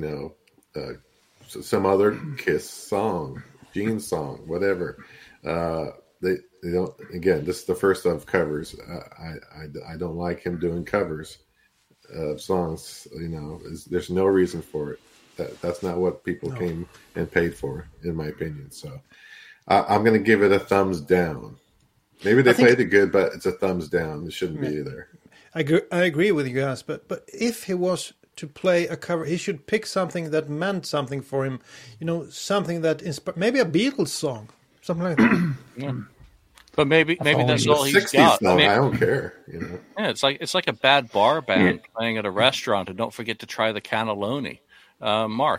some other Kiss song, Gene song, whatever. They don't. Again, this is the first of covers. I don't like him doing covers of songs. There's no reason for it. That's not what people came and paid for, in my opinion. So I'm going to give it a thumbs down. Maybe they played it good, but it's a thumbs down. It shouldn't be there. I agree with you guys, but if he was to play a cover, he should pick something that meant something for him. Something that inspired, maybe a Beatles song, something like that. Yeah. But maybe that's all he's 60s got. Song, I don't care. Yeah, it's like a bad bar band playing at a restaurant, and don't forget to try the cannelloni. Mark,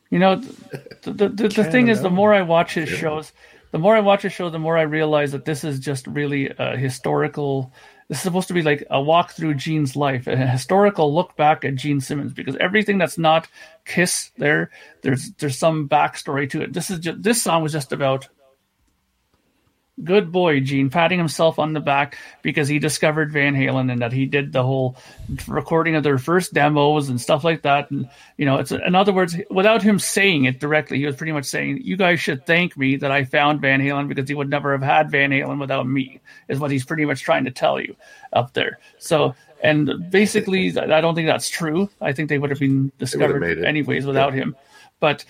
the thing is, the more I watch his shows, the more I realize that this is just really a historical. This is supposed to be like a walk through Gene's life, a historical look back at Gene Simmons, because everything that's not Kiss, there's some backstory to it. This song was just about good boy Gene patting himself on the back because he discovered Van Halen and that he did the whole recording of their first demos and stuff like that. And it's, in other words, without him saying it directly, he was pretty much saying, you guys should thank me that I found Van Halen, because he would never have had Van Halen without me, is what he's pretty much trying to tell you up there. So, and basically, I don't think that's true. I think they would have been discovered anyways without him. But,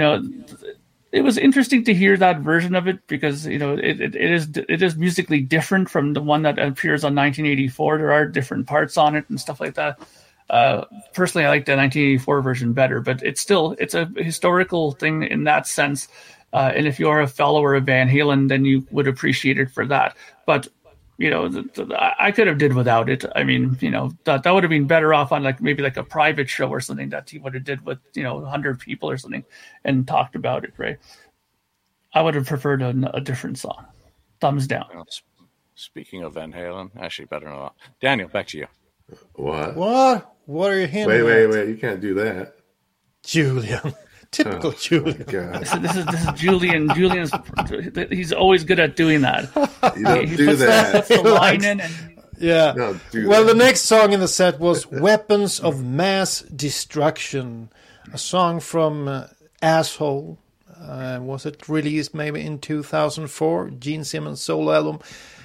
it was interesting to hear that version of it, because it is musically different from the one that appears on 1984. There are different parts on it and stuff like that. Personally, I like the 1984 version better, but it's a historical thing in that sense. And if you're a follower of Van Halen, then you would appreciate it for that. But I could have did without it. I mean, that would have been better off on maybe a private show or something that he would have did with 100 people or something and talked about it, right? I would have preferred a different song. Thumbs down. Speaking of Van Halen, actually better not. Daniel, back to you. What? What are you hinting Wait! You can't do that, Julian. Typical Julian. This is Julian. Julian's he's always good at doing that. You don't do that. Puts the line in and The next song in the set was "Weapons of Mass Destruction," a song from Asshole. Was it released maybe in 2004? Gene Simmons solo album.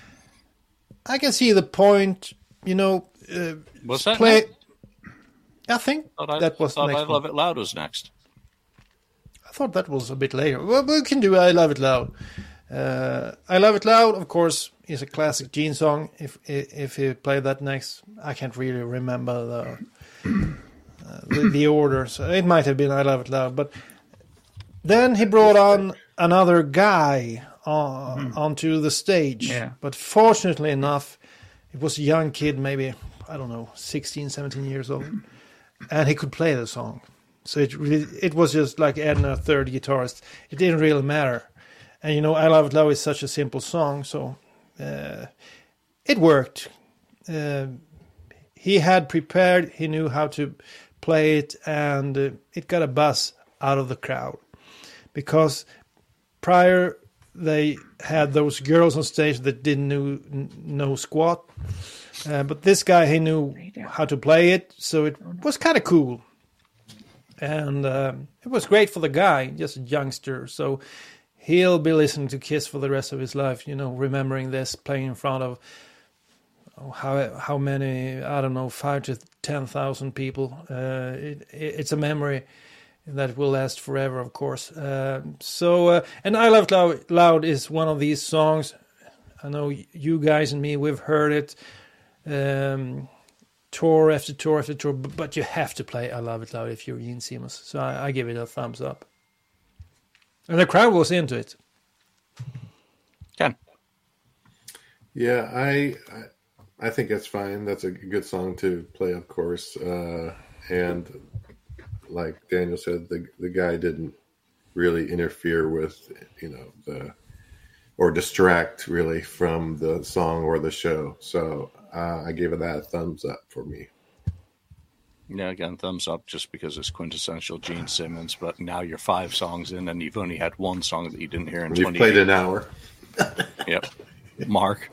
I can see the point. Was that? I think that was the next I Love It Loud was next. I thought that was a bit later. Well, we can do I Love It Loud. I Love It Loud, of course, is a classic Gene song. If he played that next, I can't really remember the order. So it might have been I Love It Loud. But then he brought on another guy onto the stage. Yeah. But fortunately enough, it was a young kid, maybe, 16, 17 years old. And he could play the song. So it was just like adding a third guitarist. It didn't really matter. And, I Love It Loud is such a simple song, so it worked. He had prepared, he knew how to play it, and it got a buzz out of the crowd. Because prior, they had those girls on stage that didn't know squat. But this guy, he knew how to play it, so it was kind of cool. And it was great for the guy, just a youngster. So he'll be listening to Kiss for the rest of his life, remembering this, playing in front of how many, I don't know, 5,000 to 10,000 people. It's a memory that will last forever, of course. And I Love It Loud is one of these songs. I know you guys and me, we've heard it tour after tour after tour, but you have to play I Love It Loud if you're Gene Simmons. So I give it a thumbs up. And the crowd was into it. Ken? Yeah, I think that's fine. That's a good song to play, of course. And like Daniel said, the guy didn't really interfere with, or distract really from the song or the show. So I gave it that a thumbs up for me. Yeah, again, thumbs up just because it's quintessential Gene Simmons. But now you're 5 songs in, and you've only had one song that you didn't hear in 20 You've played an hour. Yep. Mark?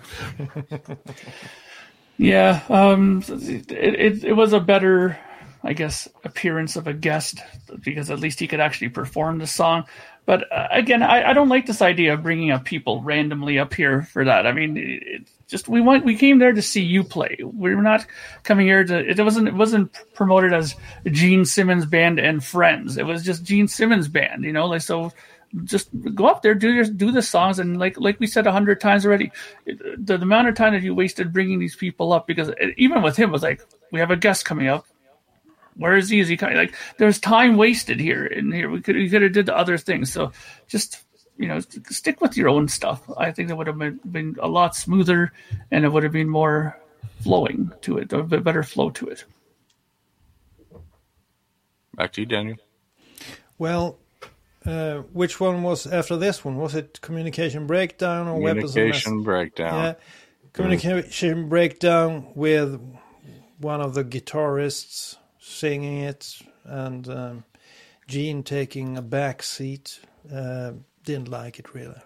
Yeah, it was a better, I guess, appearance of a guest because at least he could actually perform the song. But again, I don't like this idea of bringing up people randomly up here for that. I mean, we came there to see you play. We're not coming here to. It wasn't promoted as Gene Simmons Band and Friends. It was just Gene Simmons Band. So. Just go up there, do the songs, and like we said 100 times already, the amount of time that you wasted bringing these people up, because even with him it was like, we have a guest coming up. Where is he? Is he coming? Like, there's time wasted here. And here we could have did the other things. So just stick with your own stuff. I think that would have been a lot smoother, and it would have been more flowing to it, a bit better flow to it. Back to you, Daniel. Well. Which one was after this one? Was it Communication Breakdown or Weapons of Mass? Communication Breakdown. Yeah, Communication Breakdown with one of the guitarists singing it, and Gene taking a back seat. Didn't like it really.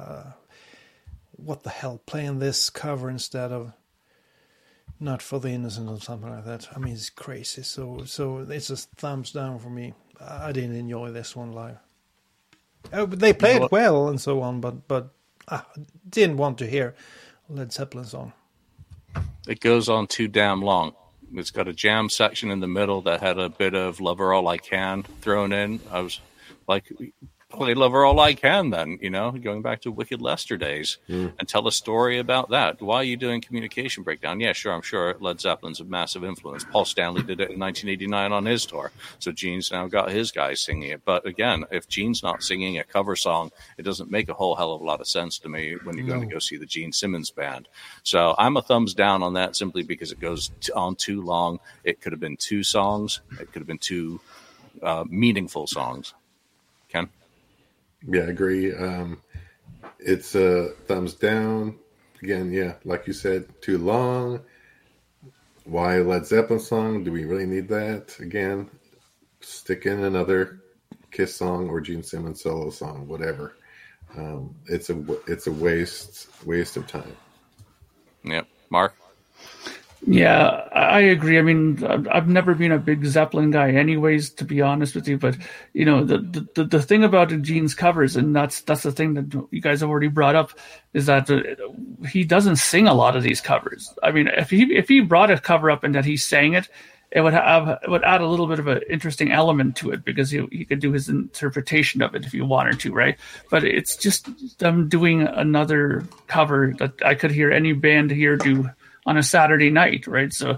What the hell, playing this cover instead of Not for the Innocent or something like that? I mean, it's crazy. So it's a thumbs down for me. I didn't enjoy this one live. They played well and so on, but I didn't want to hear Led Zeppelin song. It goes on too damn long. It's got a jam section in the middle that had a bit of Lover All I Can thrown in. I was like, play Lover All I Can then, going back to Wicked Lester days and tell a story about that. Why are you doing Communication Breakdown? Yeah, sure, I'm sure Led Zeppelin's a massive influence. Paul Stanley did it in 1989 on his tour. So Gene's now got his guys singing it. But again, if Gene's not singing a cover song, it doesn't make a whole hell of a lot of sense to me when you're going to go see the Gene Simmons Band. So I'm a thumbs down on that simply because it goes on too long. It could have been 2 songs. It could have been 2 meaningful songs. Ken? Yeah, I agree. It's a thumbs down. Again, yeah, like you said, too long. Why a Led Zeppelin song? Do we really need that? Again, stick in another Kiss song or Gene Simmons solo song, whatever. It's a waste of time. Yep. Mark? Yeah, I agree. I mean, I've never been a big Zeppelin guy anyways, to be honest with you. But, the thing about Gene's covers, and that's the thing that you guys have already brought up, is that he doesn't sing a lot of these covers. I mean, if he brought a cover up and that he sang it, it would add a little bit of an interesting element to it, because he could do his interpretation of it if he wanted to, right? But it's just them doing another cover that I could hear any band here do on a Saturday night, right? So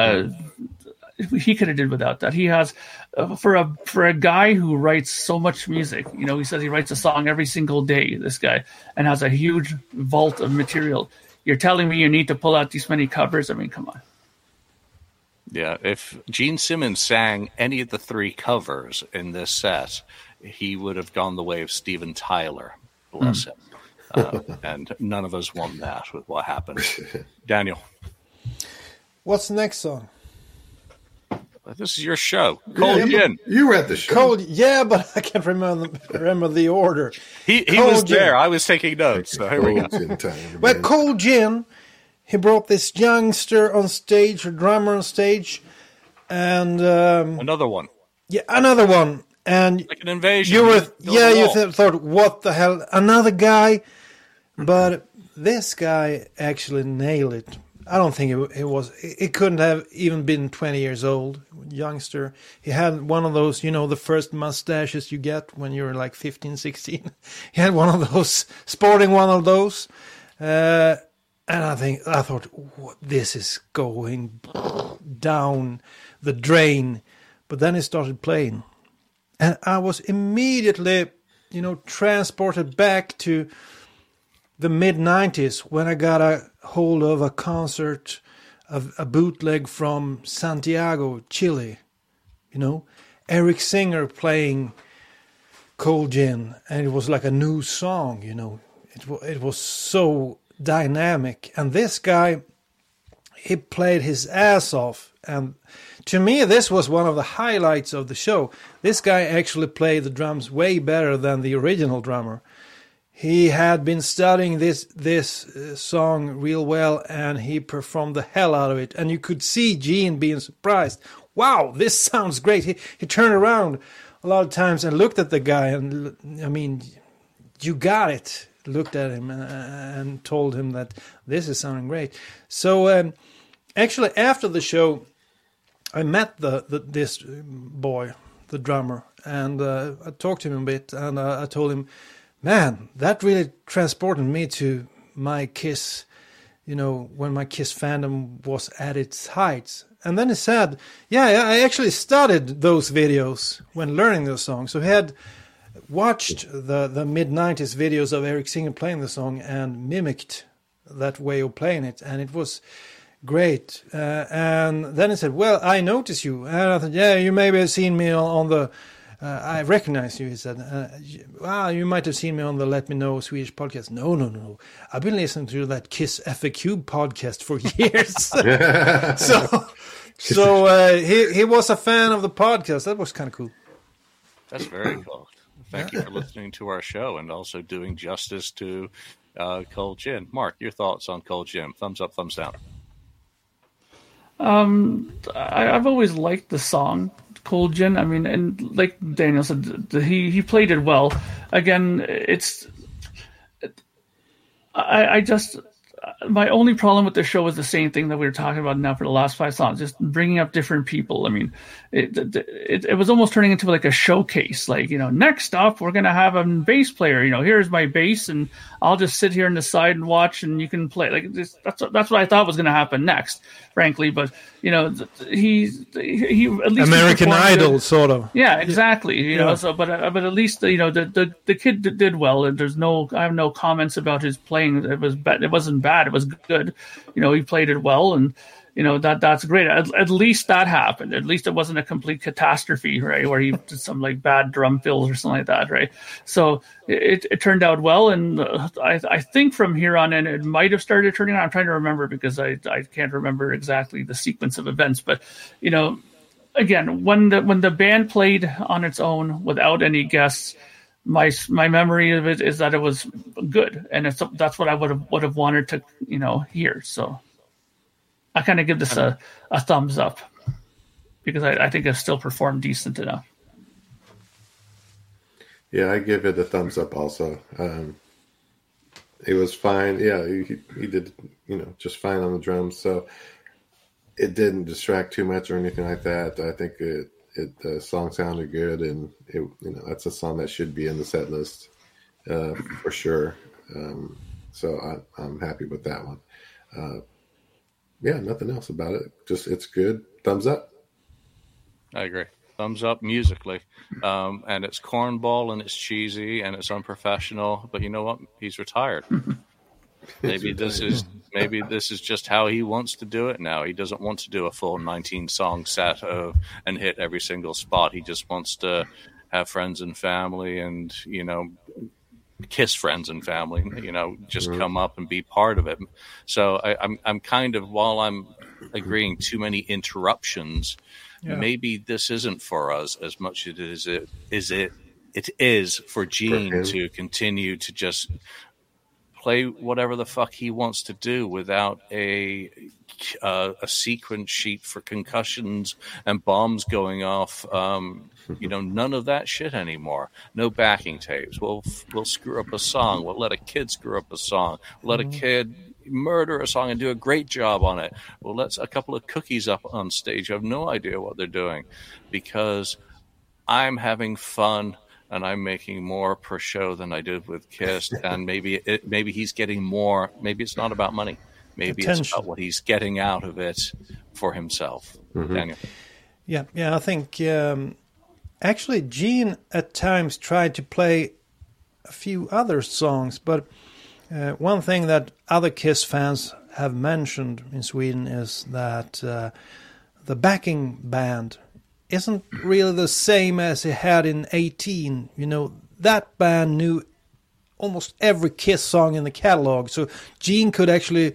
he could have did without that. He has, for a guy who writes so much music, he says he writes a song every single day, this guy, and has a huge vault of material. You're telling me you need to pull out these many covers? I mean, come on. Yeah, if Gene Simmons sang any of the 3 covers in this set, he would have gone the way of Steven Tyler, bless him. And none of us want that with what happened. Daniel. What's the next song? This is your show. Cold Gin. You read the show. But I can't remember the order. He was Gin. There. I was taking notes. So here we go. But Cold Gin, he brought this youngster on stage, a drummer on stage, and another one. Yeah, another one. and like an invasion. You thought, what the hell? Another guy? But this guy actually nailed it. I don't think it couldn't have even been 20 years old, youngster. He had one of those, the first mustaches you get when you're like 15, 16. He had one of those, sporting one of those. And I thought, this is going down the drain. But then he started playing. And I was immediately, transported back to the mid-90s when I got a hold of a concert, of a bootleg from Santiago, Chile. Eric Singer playing Cold Gin, and it was like a new song, It was so dynamic. And this guy, he played his ass off. And to me, this was one of the highlights of the show. This guy actually played the drums way better than the original drummer. He had been studying this song real well, and he performed the hell out of it. And you could see Gene being surprised. Wow, this sounds great. He turned around a lot of times and looked at the guy, and you got it. Looked at him and told him that this is sounding great. So actually, after the show, I met this boy, the drummer, and I talked to him a bit, and I told him, man, that really transported me to my Kiss, when my Kiss fandom was at its heights. And then he said, yeah, I actually studied those videos when learning those songs. So he had watched the mid-90s videos of Eric Singer playing the song and mimicked that way of playing it. And it was great. And then he said, well, I noticed you. And I thought, yeah, you maybe have seen me on the... I recognize you, he said. You might have seen me on the Let Me Know Swedish podcast. No. I've been listening to that Kiss FAQ podcast for years. So he was a fan of the podcast. That was kind of cool. That's very cool. Thank you for listening to our show and also doing justice to Cold Gin. Mark, your thoughts on Cold Gin? Thumbs up, thumbs down. I've always liked the song Cold Gin. And like Daniel said, he played it well. Again, my only problem with the show is the same thing that we were talking about now for the last 5 songs, just bringing up different people. It was almost turning into like a showcase. Like, next up, we're going to have a bass player. Here's my bass, and I'll just sit here on the side and watch, and you can play. Like that's what I thought was going to happen next, frankly. But he at least American Idol sort of. Yeah, exactly. So but at least the kid did well, and I have no comments about his playing. It was bad. It wasn't bad. It was good. He played it well, and that's great. At least that happened. At least it wasn't a complete catastrophe, right? Where he did some like bad drum fills or something like that, right? So it turned out well, and I think from here on in it might have started turning out. I'm trying to remember because I can't remember exactly the sequence of events, but again, when the band played on its own without any guests, my memory of it is that it was good, and that's what I would have wanted to hear. So I kind of give this a thumbs up because I think it still performed decent enough. Yeah, I give it a thumbs up also. It was fine. Yeah, he did just fine on the drums. So it didn't distract too much or anything like that. I think the song sounded good, and that's a song that should be in the set list for sure. So I'm happy with that one. Yeah, nothing else about it. Just it's good. Thumbs up. I agree. Thumbs up musically. And it's cornball and it's cheesy and it's unprofessional. But you know what? He's retired. Maybe this is just how he wants to do it now. He doesn't want to do a full 19-song set and hit every single spot. He just wants to have friends and family and, Kiss friends and family, just come up and be part of it. So I'm kind of, while I'm agreeing too many interruptions, maybe this isn't for us as much as it is for Gene to continue to just play whatever the fuck he wants to do without a sequence sheet for concussions and bombs going off. None of that shit anymore. No backing tapes. We'll screw up a song. We'll let a kid screw up a song. We'll let a kid murder a song and do a great job on it. We'll let a couple of cookies up on stage who have no idea what they're doing, because I'm having fun and I'm making more per show than I did with Kiss. And maybe he's getting more. Maybe it's not about money. Maybe it's about what he's getting out of it for himself. Mm-hmm. Daniel. Yeah. I think actually Gene at times tried to play a few other songs, but one thing that other Kiss fans have mentioned in Sweden is that the backing band isn't really the same as he had in 18. That band knew almost every Kiss song in the catalog, so Gene could actually,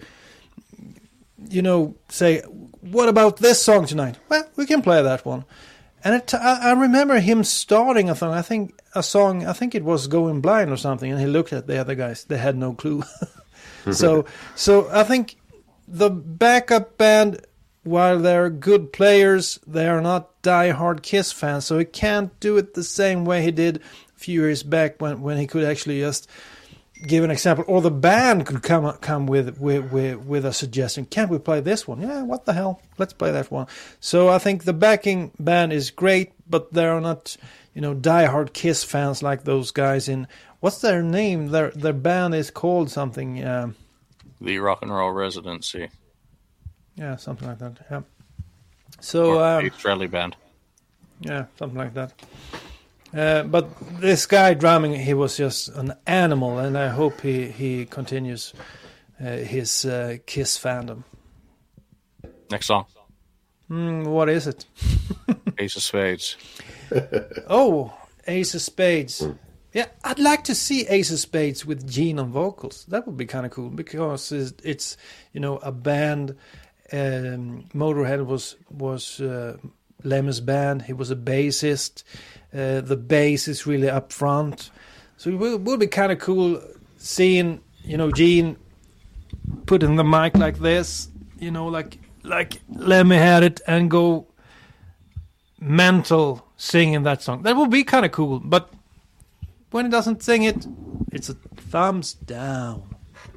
say, what about this song tonight? Well, we can play that one. And I remember him starting a song. I think it was Going Blind or something, and he looked at the other guys. They had no clue. So I think the backup band, while they're good players, they are not die-hard Kiss fans. So he can't do it the same way he did a few years back when he could actually just give an example, or the band could come with a suggestion. Can't we play this one? Yeah, what the hell? Let's play that one. So I think the backing band is great, but they're not, die-hard Kiss fans like those guys in, what's their name? Their band is called something. The Rock and Roll Residency. Yeah, something like that. Yeah. So the Israeli band. Yeah, something like that. But this guy drumming, he was just an animal, and I hope he continues his Kiss fandom. Next song. What is it? Ace of Spades. Oh, Ace of Spades. Yeah, I'd like to see Ace of Spades with Gene on vocals. That would be kind of cool, because it's a band. Motorhead was Lemmy's band. He was a bassist. The bass is really up front, so it will be kind of cool seeing Gene putting the mic like this, like Lemmy had it, and go mental singing that song. That would be kind of cool. But when he doesn't sing it, it's a thumbs down.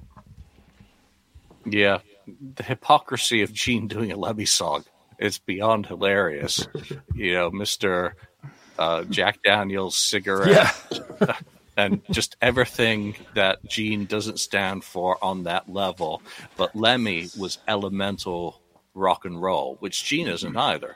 Yeah, the hypocrisy of Gene doing a Lemmy song is beyond hilarious. Mr. Jack Daniels cigarette, and just everything that Gene doesn't stand for on that level. But Lemmy was elemental rock and roll, which Gene isn't either.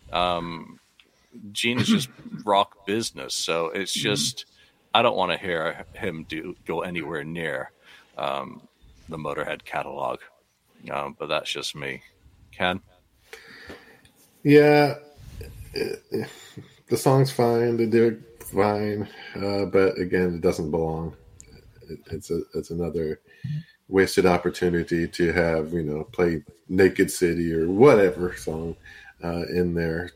Gene is just rock business, so it's just I don't want to hear him go anywhere near the Motorhead catalog. But that's just me. Ken? Yeah. The song's fine, they do it fine, but again, it doesn't belong. It's another wasted opportunity to have play Naked City or whatever song in there.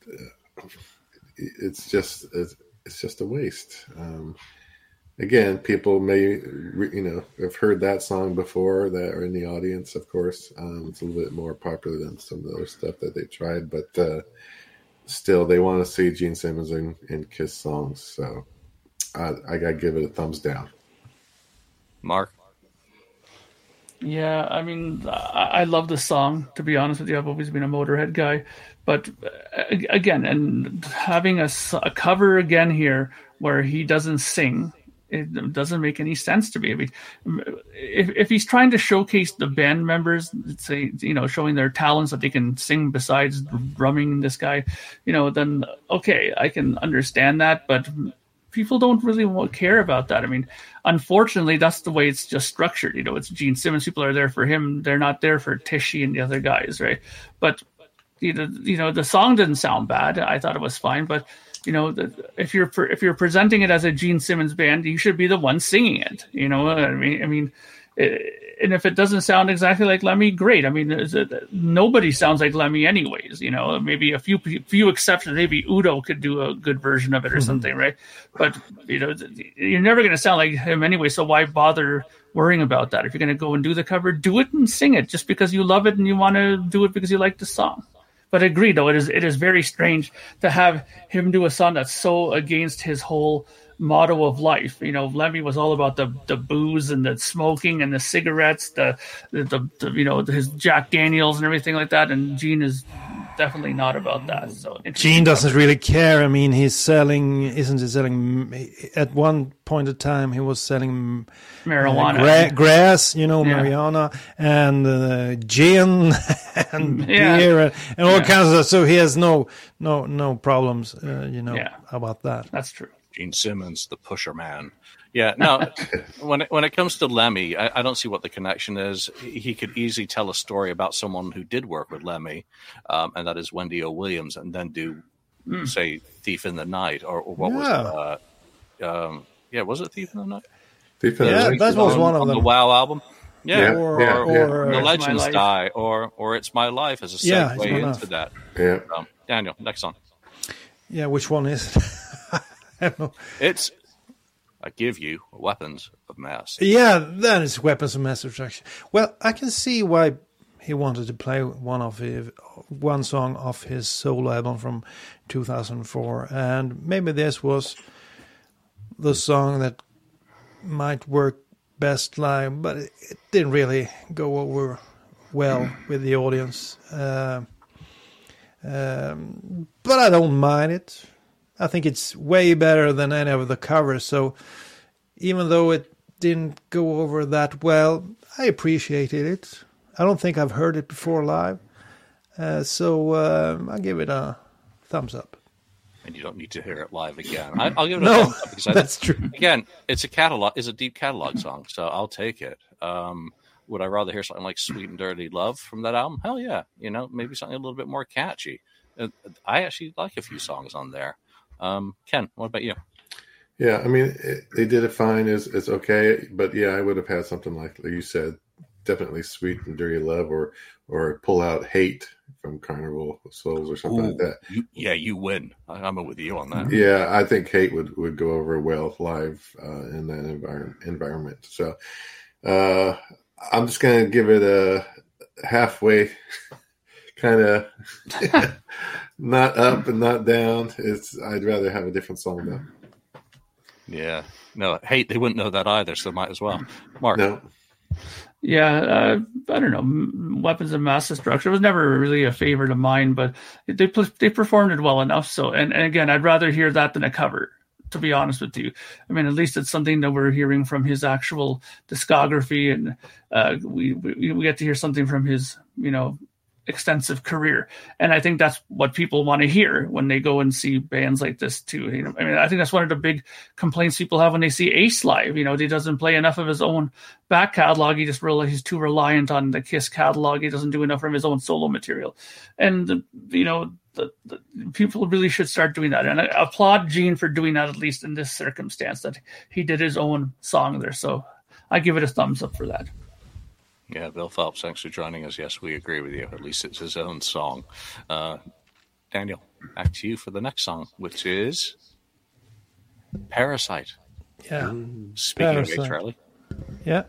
It's just a waste. Again, people may have heard that song before that are in the audience. Of course, it's a little bit more popular than some of the other stuff that they tried, but. Still, they want to see Gene Simmons in Kiss songs, so I gotta give it a thumbs down. Mark? Yeah, I mean, I love the song, to be honest with you. I've always been a Motorhead guy, but again, and having a cover again here where he doesn't sing, it doesn't make any sense to me. I mean, if he's trying to showcase the band members, say, showing their talents that they can sing besides drumming this guy, then okay, I can understand that. But people don't really care about that. I mean, unfortunately, that's the way it's just structured. It's Gene Simmons. People are there for him. They're not there for Tishy and the other guys, right? But the song didn't sound bad. I thought it was fine, but. If you're presenting it as a Gene Simmons band, you should be the one singing it. I mean, And if it doesn't sound exactly like Lemmy, great. I mean, nobody sounds like Lemmy anyways, maybe a few exceptions. Maybe Udo could do a good version of it or something, right? But, you're never going to sound like him anyway, so why bother worrying about that? If you're going to go and do the cover, do it and sing it just because you love it and you want to do it because you like the song. But I agree, though, it is very strange to have him do a song that's so against his whole motto of life. Lemmy was all about the booze and the smoking and the cigarettes, the his Jack Daniels and everything like that. And Gene is definitely not about that. So Gene doesn't really care. I mean, isn't he selling? At one point in time, he was selling marijuana, grass, marijuana, and gin and beer and all kinds of stuff. So he has no problems, about that. That's true. Gene Simmons, the pusher man. Yeah, no, when it comes to Lemmy, I don't see what the connection is. He could easily tell a story about someone who did work with Lemmy, and that is Wendy O. Williams, and then do, say, Thief in the Night, or what was it? Was it Thief in the Night? Thief in the Night. That was one of them. The Wow album. Yeah, or The Legends Die, or It's My Life as a segue into that. Yeah. Daniel, next song. Yeah, which one is it? It's I Give You Weapons of Mass. Yeah, that is Weapons of Mass Destruction. Well, I can see why he wanted to play one song off his solo album from 2004, and maybe this was the song that might work best live, but it didn't really go over well with the audience. But I don't mind it. I think it's way better than any of the covers. So even though it didn't go over that well, I appreciated it. I don't think I've heard it before live. So I'll give it a thumbs up. And you don't need to hear it live again. I'll give it a thumbs up because that's true. Again, it's a deep catalog song, so I'll take it. Would I rather hear something like Sweet and Dirty Love from that album? Hell yeah. Maybe something a little bit more catchy. I actually like a few songs on there. Ken, what about you? Yeah, I mean, they did it fine. It's okay, but yeah, I would have had something like you said, definitely Sweet and Dirty Love, or pull out Hate from Carnival of Souls or something like that. You win. I'm with you on that. Yeah, I think Hate would go over well live in that environment. So I'm just going to give it a halfway kind of not up and not down. I'd rather have a different song though. Yeah. No, Hate, they wouldn't know that either, so might as well. Mark. No. Yeah, I don't know. Weapons of Mass Destruction was never really a favorite of mine, but they performed it well enough. So, and again, I'd rather hear that than a cover, to be honest with you. I mean, at least it's something that we're hearing from his actual discography, and we get to hear something from his, extensive career. And I think that's what people want to hear when they go and see bands like this too. I mean, I think that's one of the big complaints people have when they see Ace live. He doesn't play enough of his own back catalog. He just realizes he's too reliant on the Kiss catalog. He doesn't do enough from his own solo material. And, the people really should start doing that. And I applaud Gene for doing that, at least in this circumstance, that he did his own song there. So I give it a thumbs up for that. Yeah, Bill Phelps, thanks for joining us. Yes, we agree with you. At least it's his own song. Daniel, back to you for the next song, which is Parasite. Yeah. Speaking of it, Charlie. Yeah.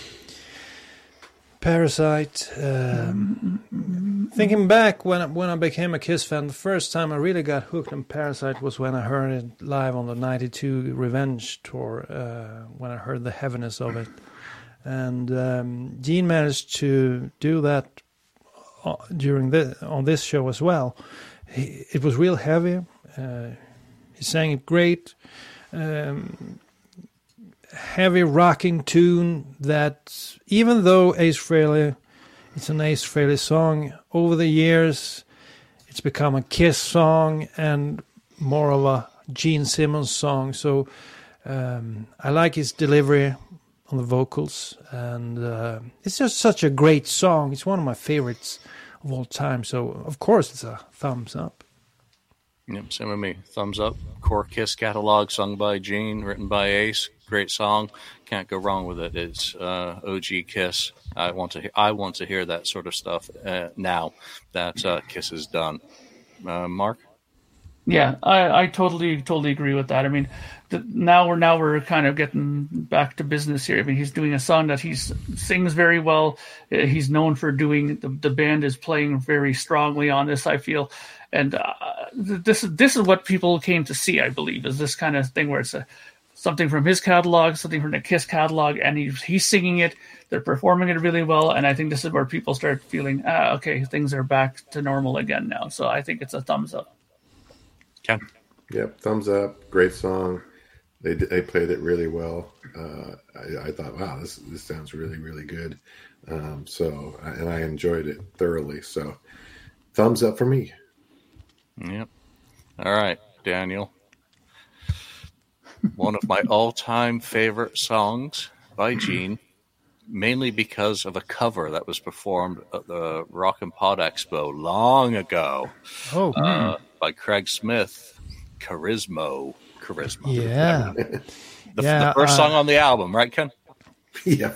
Parasite. Thinking back when I became a Kiss fan, the first time I really got hooked on Parasite was when I heard it live on the 92 Revenge tour, when I heard the heaviness of it. And Gene managed to do that on this show as well. It was real heavy. He sang it great. Heavy rocking tune that, even though it's an Ace Frehley song, over the years it's become a Kiss song and more of a Gene Simmons song. So I like his delivery on the vocals, and it's just such a great song. It's one of my favorites of all time, so of course it's a thumbs up. Yep, same with me. Thumbs up. Core Kiss catalog, sung by Gene, written by Ace. Great song. Can't go wrong with it. It's OG Kiss. I want to hear that sort of stuff now that Kiss is done. Mark? Yeah, I totally agree with that. I mean, now we're kind of getting back to business here. I mean, he's doing a song that he sings very well. He's known for doing. The band is playing very strongly on this, I feel, and this is what people came to see. I believe is this kind of thing where it's something from his catalog, something from the Kiss catalog, and he's singing it. They're performing it really well, and I think this is where people start feeling, okay, things are back to normal again now. So I think it's a thumbs up. Ken? Yep, thumbs up. Great song. They played it really well. I thought, wow, this sounds really, really good. And I enjoyed it thoroughly. So, thumbs up for me. Yep. All right, Daniel. One of my all-time favorite songs by Gene, mainly because of a cover that was performed at the Rock and Pod Expo long ago. By Craig Smith, Charisma. Yeah. The first song on the album, right, Ken? Yeah.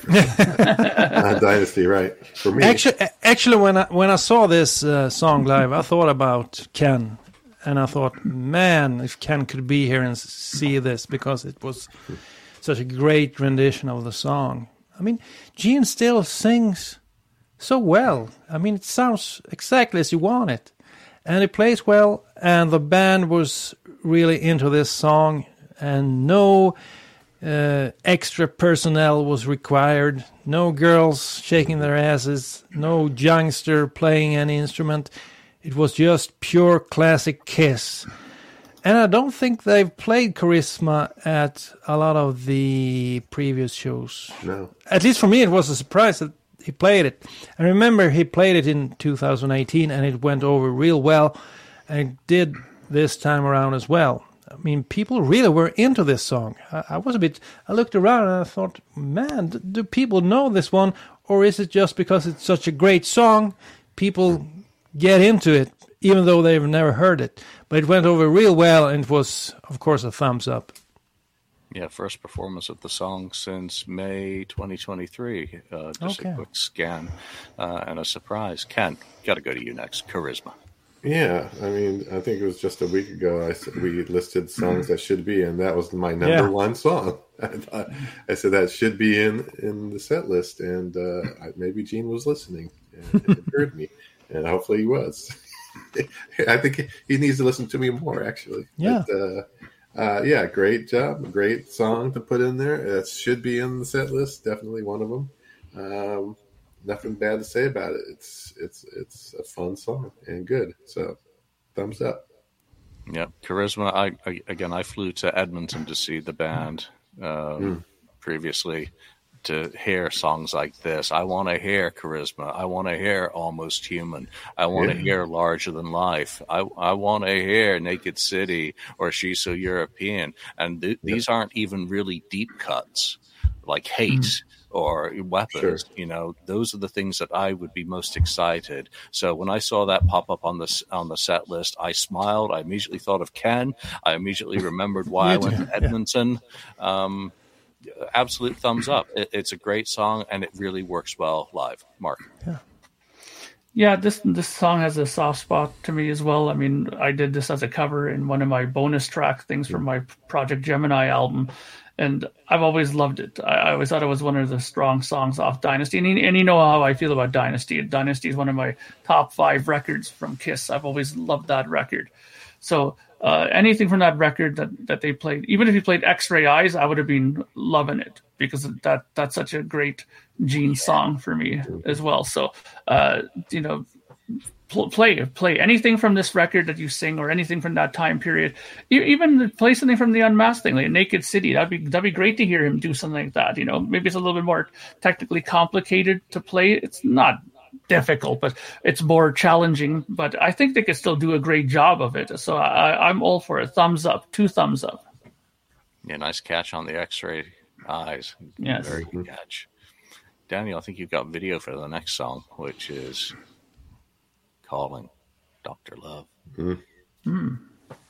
Dynasty, right. For me. Actually, when I saw this song live, I thought about Ken. And I thought, man, if Ken could be here and see this, because it was such a great rendition of the song. I mean, Gene still sings so well. I mean, it sounds exactly as you want it. And it plays well, and the band was really into this song, and no extra personnel was required, no girls shaking their asses, no youngster playing any instrument. It was just pure classic Kiss. And I don't think they've played Charisma at a lot of the previous shows. No. At least for me, it was a surprise that he played it. I remember he played it in 2018, and it went over real well, and it did this time around as well. I mean, people really were into this song. I looked around and I thought, man, do people know this one, or is it just because it's such a great song, people get into it, even though they've never heard it? But it went over real well, and it was, of course, a thumbs up. Yeah, first performance of the song since May 2023. Just a quick scan and a surprise. Ken, got to go to you next. Charisma. Yeah, I mean, I think it was just a week ago we listed songs that should be, and that was my number one song. I said that should be in the set list, and maybe Gene was listening and heard me, and hopefully he was. I think he needs to listen to me more, actually. Yeah. But, great job. Great song to put in there. That should be in the set list. Definitely one of them. Nothing bad to say about it. It's a fun song and good. So, thumbs up. Yeah, Charisma. I flew to Edmonton to see the band previously to hear songs like this. I want to hear Charisma. I want to hear Almost Human. I want to hear Larger Than Life. I want to hear Naked City or She's So European. And these aren't even really deep cuts like Hate or Weapons. Sure. You know, those are the things that I would be most excited. So when I saw that pop up on the set list, I smiled. I immediately thought of Ken. I immediately remembered why I went to Edmonton. Absolute thumbs up. It's a great song, and it really works well live. Mark. Yeah, this song has a soft spot to me as well. I mean, I did this as a cover in one of my bonus track things from my Project Gemini album, and I've always loved it. I always thought it was one of the strong songs off Dynasty, and you know how I feel about Dynasty. Dynasty is one of my top 5 records from Kiss. I've always loved that record. So anything from that record that they played, even if he played X-Ray Eyes, I would have been loving it, because that's such a great Gene song for me as well. So, play anything from this record that you sing, or anything from that time period. Even play something from the Unmasked thing, like Naked City. That'd be great to hear him do something like that. You know, maybe it's a little bit more technically complicated to play. It's not difficult, but it's more challenging. But I think they could still do a great job of it. So I'm all for it. Thumbs up, 2 thumbs up. Yeah, nice catch on the X-Ray Eyes. Yes. Very good catch. Daniel, I think you've got video for the next song, which is Calling Dr. Love.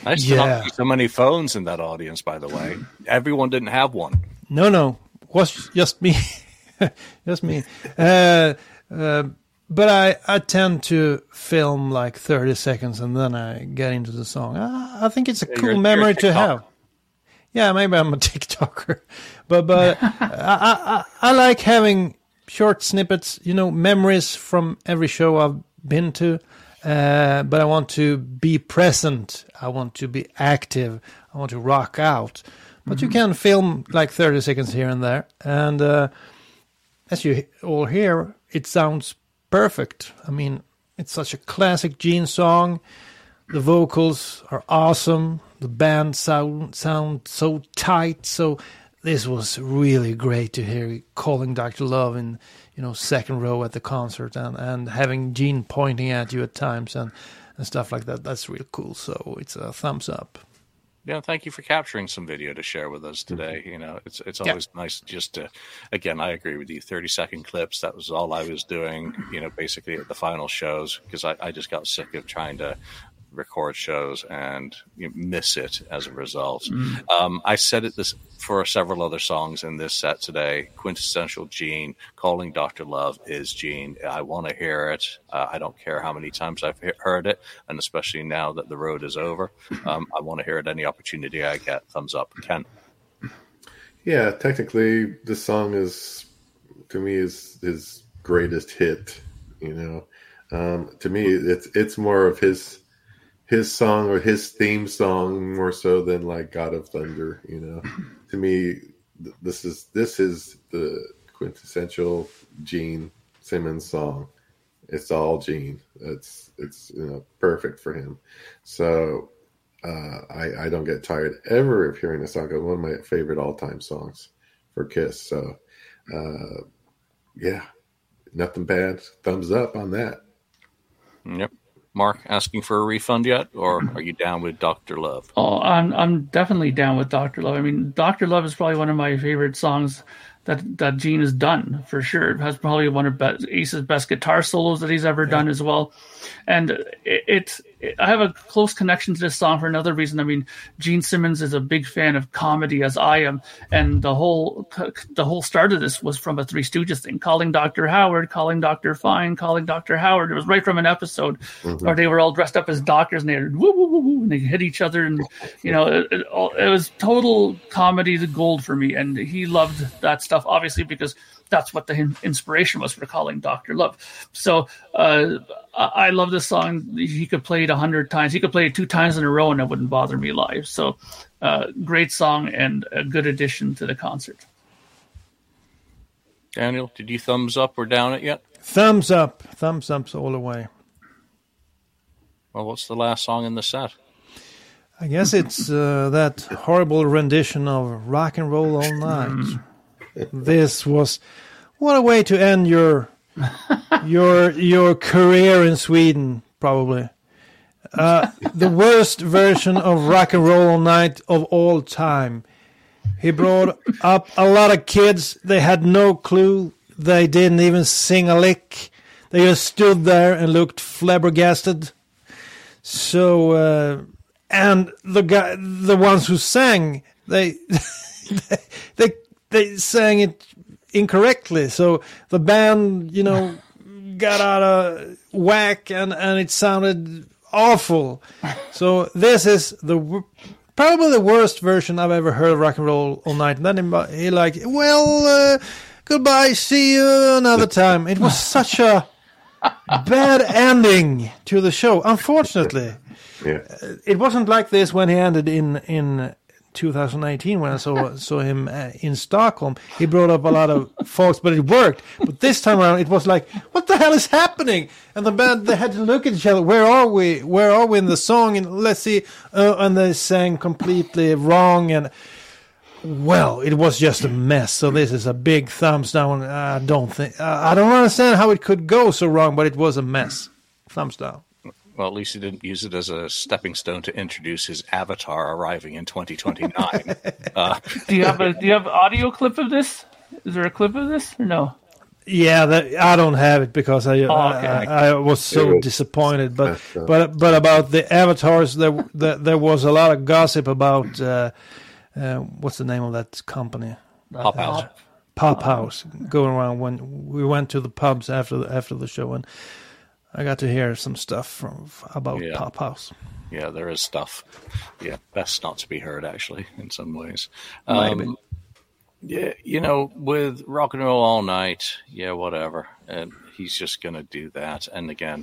Nice to not see so many phones in that audience, by the way. Everyone didn't have one. No. Was just me. Just me. But I tend to film like 30 seconds and then I get into the song. I think it's a cool memory to have. Yeah, maybe I'm a TikToker. But I like having short snippets, memories from every show I've been to. But I want to be present. I want to be active. I want to rock out. But you can film like 30 seconds here and there. And as you all hear, it sounds perfect. I mean, it's such a classic Gene song. The vocals are awesome. The band sound so tight. So this was really great to hear Calling Dr. Love in, second row at the concert and having Gene pointing at you at times and stuff like that. That's real cool. So it's a thumbs up. Yeah, thank you for capturing some video to share with us today. It's always nice just to, again, I agree with you, 30-second clips. That was all I was doing, basically at the final shows, because I just got sick of trying to record shows and miss it as a result. I said it this for several other songs in this set today. Quintessential Gene, Calling Dr. Love is Gene. I want to hear it. I don't care how many times I've heard it, and especially now that the road is over, I want to hear it any opportunity I get. Thumbs up. Ken? Yeah, technically this song is, to me, is his greatest hit. To me, it's more of his song or his theme song more so than like God of Thunder. To me, this is the quintessential Gene Simmons song. It's all Gene. It's perfect for him. So I don't get tired ever of hearing the song. It's one of my favorite all-time songs for Kiss. So yeah, nothing bad. Thumbs up on that. Yep. Mark, asking for a refund yet, or are you down with Dr. Love? Oh, I'm definitely down with Dr. Love. I mean, Dr. Love is probably one of my favorite songs that Gene has done, for sure. It has probably one of Ace's best guitar solos that he's ever done as well. And I have a close connection to this song for another reason. I mean, Gene Simmons is a big fan of comedy, as I am, and the whole start of this was from a Three Stooges thing, calling Dr. Howard, calling Dr. Fine, calling Dr. Howard. It was right from an episode where they were all dressed up as doctors and they were woo, woo, woo, woo, and they hit each other, and it was total comedy to gold for me, and he loved that stuff, obviously, because that's what the inspiration was for calling Dr. Love. So I love this song. He could play it 100 times. He could play it 2 times in a row and it wouldn't bother me live. So great song and a good addition to the concert. Daniel, did you thumbs up or down it yet? Thumbs up. Thumbs ups all the way. Well, what's the last song in the set? I guess it's that horrible rendition of Rock and Roll All Night. This was, what a way to end your career in Sweden, probably. The worst version of Rock and Roll All Night of all time. He brought up a lot of kids. They had no clue. They didn't even sing a lick. They just stood there and looked flabbergasted. So, and the ones who sang, they sang it incorrectly. So the band, got out of whack and it sounded awful. So this is probably the worst version I've ever heard of Rock and Roll All Night. And then he like, goodbye, see you another time. It was such a bad ending to the show, unfortunately. Yeah. It wasn't like this when he ended in 2018 when I saw him in Stockholm. He brought up a lot of folks, but it worked. But this time around, it was like, what the hell is happening? And the band, they had to look at each other. Where are we? Where are we in the song? And let's see. And they sang completely wrong. And well, it was just a mess. So this is a big thumbs down. I don't understand how it could go so wrong, but it was a mess. Thumbs down. Well, at least he didn't use it as a stepping stone to introduce his Avatar arriving in 2029. Do you have audio clip of this? Is there a clip of this or no? I don't have it because I was so disappointed. But about the avatars, there was a lot of gossip about what's the name of that company? Pop House. Pop House, going around when we went to the pubs after the show, and I got to hear some stuff about Pop House. Yeah, there is stuff. Yeah, best not to be heard, actually, in some ways. Yeah, with Rock and Roll All Night, whatever. And he's just going to do that. And again,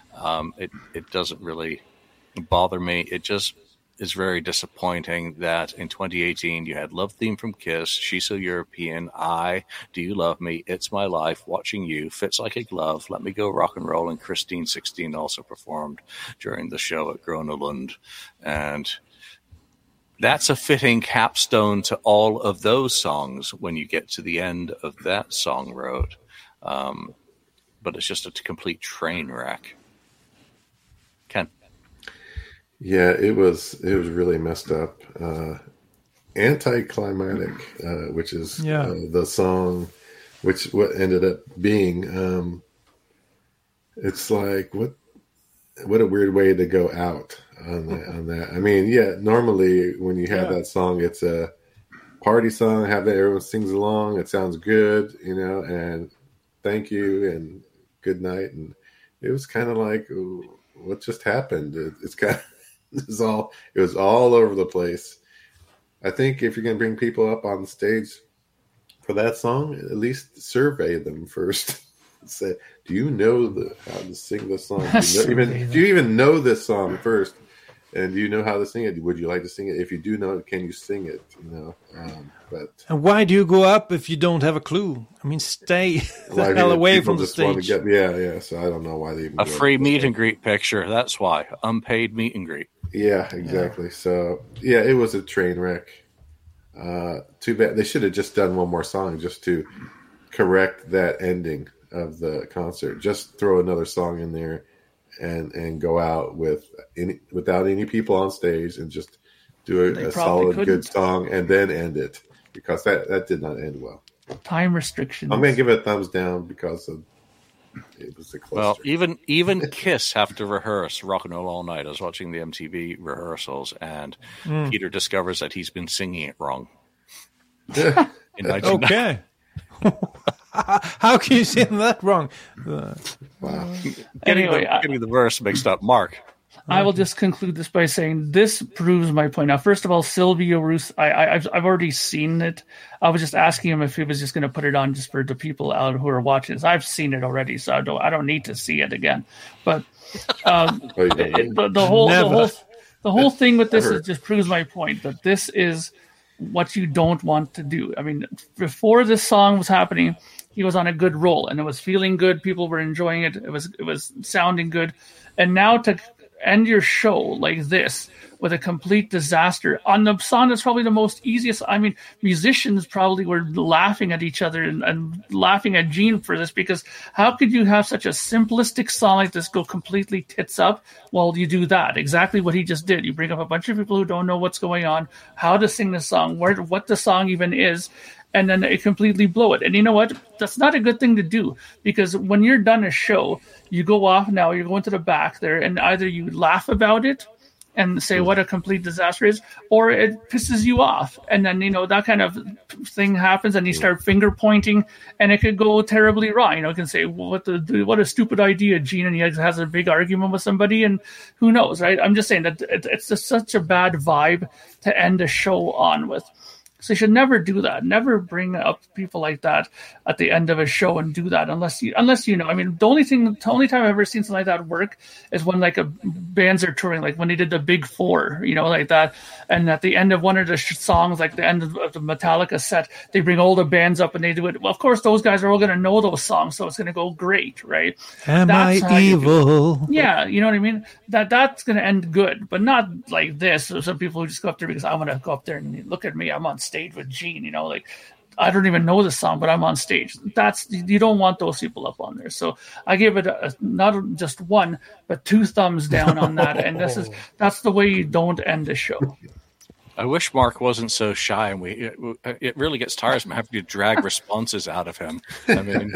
it doesn't really bother me. It just is very disappointing that in 2018 you had Love Theme from Kiss, She's So European, Do You Love Me, It's My Life, Watching You, Fits Like a Glove, Let Me Go Rock and Roll, and Christine 16 also performed during the show at Grona Lund. And that's a fitting capstone to all of those songs when you get to the end of that song road. But it's just a complete train wreck. Ken? Yeah, it was really messed up. Anticlimactic, which is the song, what ended up being. It's like, what a weird way to go out on that. I mean, normally when you have that song, it's a party song, have that everyone sings along, it sounds good, and thank you and good night. And it was kind of like, what just happened? It was all over the place. I think if you're going to bring people up on the stage for that song, at least survey them first. Say, do you know how to sing this song? Do you even know this song first? And do you know how to sing it? Would you like to sing it? If you do know it, can you sing it? And why do you go up if you don't have a clue? I mean, stay the hell away from the stage. So I don't know why they even a free meet and greet picture. That's why unpaid meet and greet. Yeah, exactly. So it was a train wreck. Too bad. They should have just done one more song just to correct that ending of the concert. Just throw another song in there and go out without any people on stage and just do a solid good song and then end it, because that did not end well. Time restrictions. I'm going to give it a thumbs down because it was a cluster. Well, even Kiss have to rehearse Rock and Roll All Night. I was watching the MTV rehearsals, and Peter discovers that he's been singing it wrong. Okay. How can you sing that wrong? Wow. Getting the verse mixed up. Mark. I will just conclude this by saying this proves my point. Now, first of all, Sylvia Ruth, I've already seen it. I was just asking him if he was just going to put it on just for the people out who are watching this. I've seen it already, so I don't need to see it again. But the whole thing with this just proves my point that this is what you don't want to do. I mean, before this song was happening, he was on a good roll and it was feeling good. People were enjoying it. It was sounding good. And now to end your show like this with a complete disaster on the song that's probably the most easiest. I mean, musicians probably were laughing at each other and laughing at Gene for this, because how could you have such a simplistic song like this go completely tits up? Well, you do that. Exactly what he just did. You bring up a bunch of people who don't know what's going on, how to sing the song, what the song even is, and then they completely blow it. And you know what? That's not a good thing to do, because when you're done a show, you go off now, you're going to the back there, and either you laugh about it and say what a complete disaster is, or it pisses you off. And then, that kind of thing happens and you start finger pointing and it could go terribly wrong. You can say, well, what a stupid idea, Gene, and he has a big argument with somebody and who knows, right? I'm just saying that it's just such a bad vibe to end a show on with. So you should never do that. Never bring up people like that at the end of a show and do that unless you know. I mean, the only time I've ever seen something like that work is when bands are touring, like when they did the Big Four, like that. And at the end of one of the songs, like the end of the Metallica set, they bring all the bands up and they do it. Well, of course, those guys are all going to know those songs, so it's going to go great, right? Am I evil? Yeah, you know what I mean? That's going to end good, but not like this. So some people who just go up there because I want to go up there and look at me, I'm on stage with Gene, I don't even know the song, but I'm on stage. You don't want those people up on there. So I give it not just one, but 2 thumbs down on that. And that's the way you don't end a show. I wish Mark wasn't so shy, and it really gets tiresome having to drag responses out of him. I mean,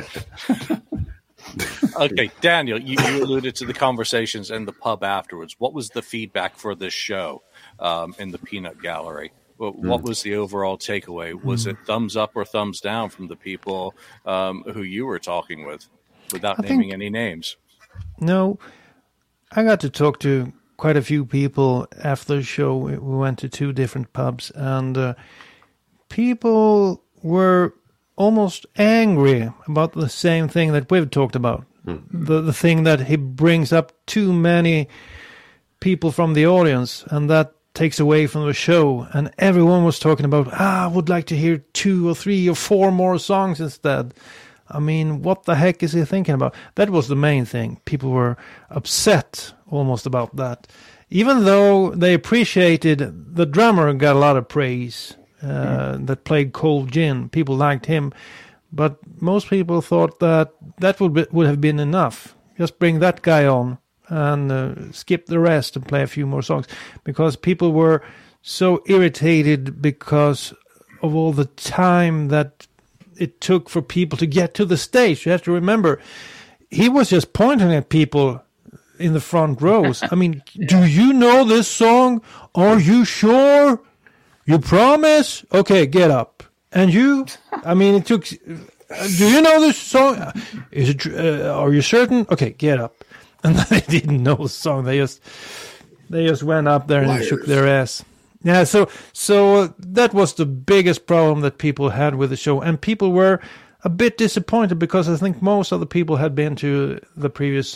okay, Daniel, you alluded to the conversations in the pub afterwards. What was the feedback for this show in the Peanut Gallery? What was the overall takeaway? Was it thumbs up or thumbs down from the people who you were talking with, without naming any names? No, I got to talk to quite a few people after the show. We went to 2 different pubs, and people were almost angry about the same thing that we've talked about. The thing that he brings up too many people from the audience, and that takes away from the show. And everyone was talking about, I would like to hear 2 or 3 or 4 more songs instead. I mean, what the heck is he thinking about? That was the main thing. People were upset almost about that. Even though they appreciated the drummer, got a lot of praise that played Cold Gin. People liked him. But most people thought that would have been enough. Just bring that guy on and skip the rest and play a few more songs. Because people were so irritated because of all the time that it took for people to get to the stage. You have to remember, he was just pointing at people in the front rows. I mean, do you know this song? Are you sure? You promise? Okay, get up. And you? I mean, it took... do you know this song? Is it? Are you certain? Okay, get up. And they didn't know the song. They just went up there and shook their ass. Yeah, so that was the biggest problem that people had with the show, and people were a bit disappointed because I think most of the people had been to the previous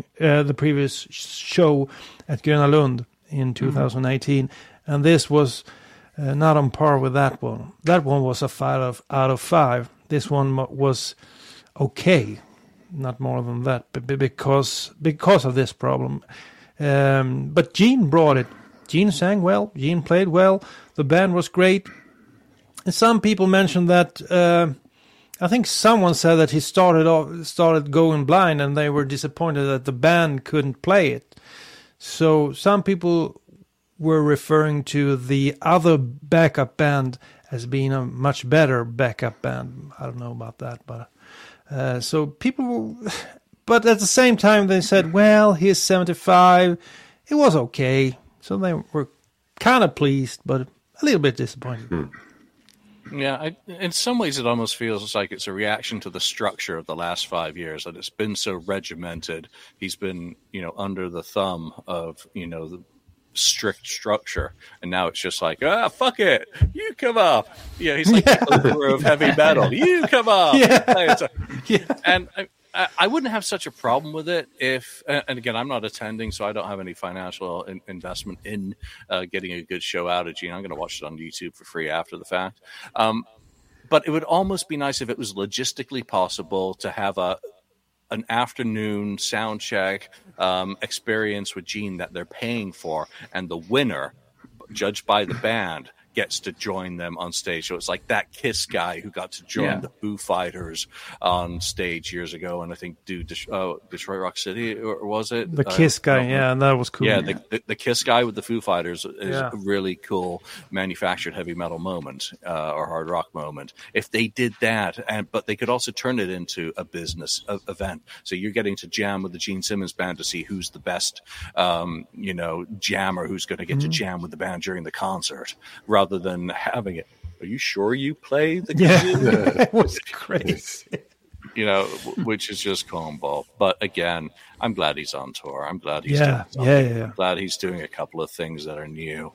show at Gröna Lund in 2018, and this was not on par with that one. That one was a 5 out of 5. This one was okay, not more than that, because of this problem. But Gene brought it. Gene sang well. Gene played well. The band was great. And some people mentioned that. I think someone said that he started going blind, and they were disappointed that the band couldn't play it. So some people were referring to the other backup band as being a much better backup band. I don't know about that, but so people. But at the same time, they said, "Well, he's 75. It was okay." So they were kind of pleased, but a little bit disappointed. Yeah, in some ways it almost feels like it's a reaction to the structure of the last 5 years, that it's been so regimented. He's been, under the thumb of, the strict structure, and now it's just like, fuck it, you come up. Yeah, he's like the Oprah of heavy metal. You come up. Yeah. And I wouldn't have such a problem with it if, and again, I'm not attending, so I don't have any financial investment in getting a good show out of Gene. I'm going to watch it on YouTube for free after the fact. But it would almost be nice if it was logistically possible to have an afternoon sound check experience with Gene that they're paying for, and the winner, judged by the band, gets to join them on stage. So it's like that Kiss guy who got to join the Foo Fighters on stage years ago, and I think Detroit Rock City, or was it? The Kiss guy, and that was cool. Yeah, the Kiss guy with the Foo Fighters is a really cool manufactured heavy metal moment or hard rock moment. If they did that, but they could also turn it into a business event. So you're getting to jam with the Gene Simmons band to see who's the best, jammer, who's going to get to jam with the band during the concert, rather than having it. Are you sure you play the game? Yeah, it was crazy. Which is just cornball. But again, I'm glad he's on tour. I'm glad he's doing something. I'm glad he's doing a couple of things that are new.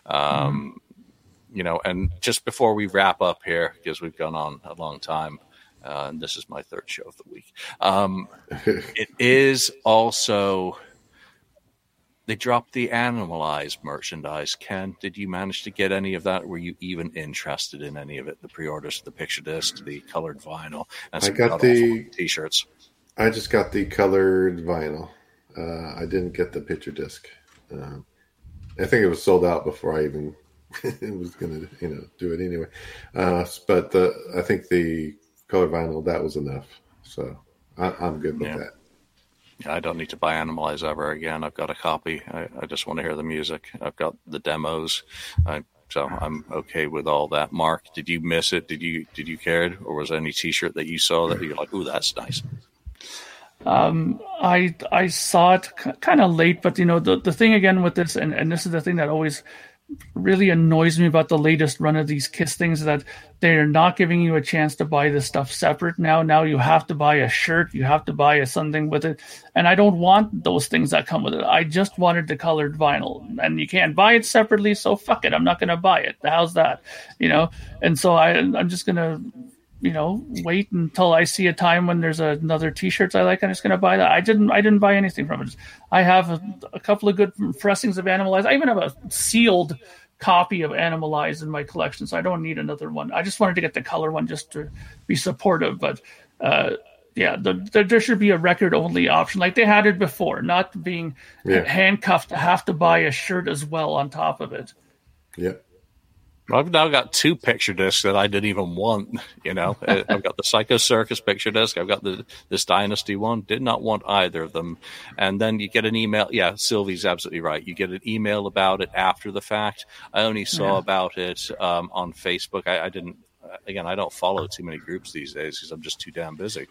And just before we wrap up here, because we've gone on a long time, and this is my third show of the week. It is also... They dropped the Animalized merchandise. Ken, did you manage to get any of that? Were you even interested in any of it? The pre-orders, the picture disc, the colored vinyl, and some T-shirts. I just got the colored vinyl. I didn't get the picture disc. I think it was sold out before I even was going to, do it anyway. But I think the colored vinyl, that was enough. So I'm good with that. I don't need to buy Animalize ever again. I've got a copy. I just want to hear the music. I've got the demos. I So I'm okay with all that. Mark, did you miss it? Did you care? Or was there any T-shirt that you saw that you're like, ooh, that's nice? I saw it kind of late, but the thing again with this, and this is the thing that always really annoys me about the latest run of these KISS things, is that they're not giving you a chance to buy this stuff separate now. Now you have to buy a shirt, you have to buy something with it, and I don't want those things that come with it. I just wanted the colored vinyl, and you can't buy it separately, so fuck it, I'm not going to buy it. How's that? And so I'm just going to wait until I see a time when there's another T-shirts I like. I'm just going to buy that. I didn't buy anything from it. I have a couple of good pressings of Animalize. I even have a sealed copy of Animalize in my collection, so I don't need another one. I just wanted to get the color one just to be supportive. But there should be a record-only option like they had it before, not being handcuffed to have to buy a shirt as well on top of it. Yeah. I've now got 2 picture discs that I didn't even want, I've got the Psycho Circus picture disc. I've got this Dynasty one. Did not want either of them. And then you get an email. Yeah, Sylvie's absolutely right. You get an email about it after the fact. I only saw about it on Facebook. I didn't, again, I don't follow too many groups these days because I'm just too damn busy.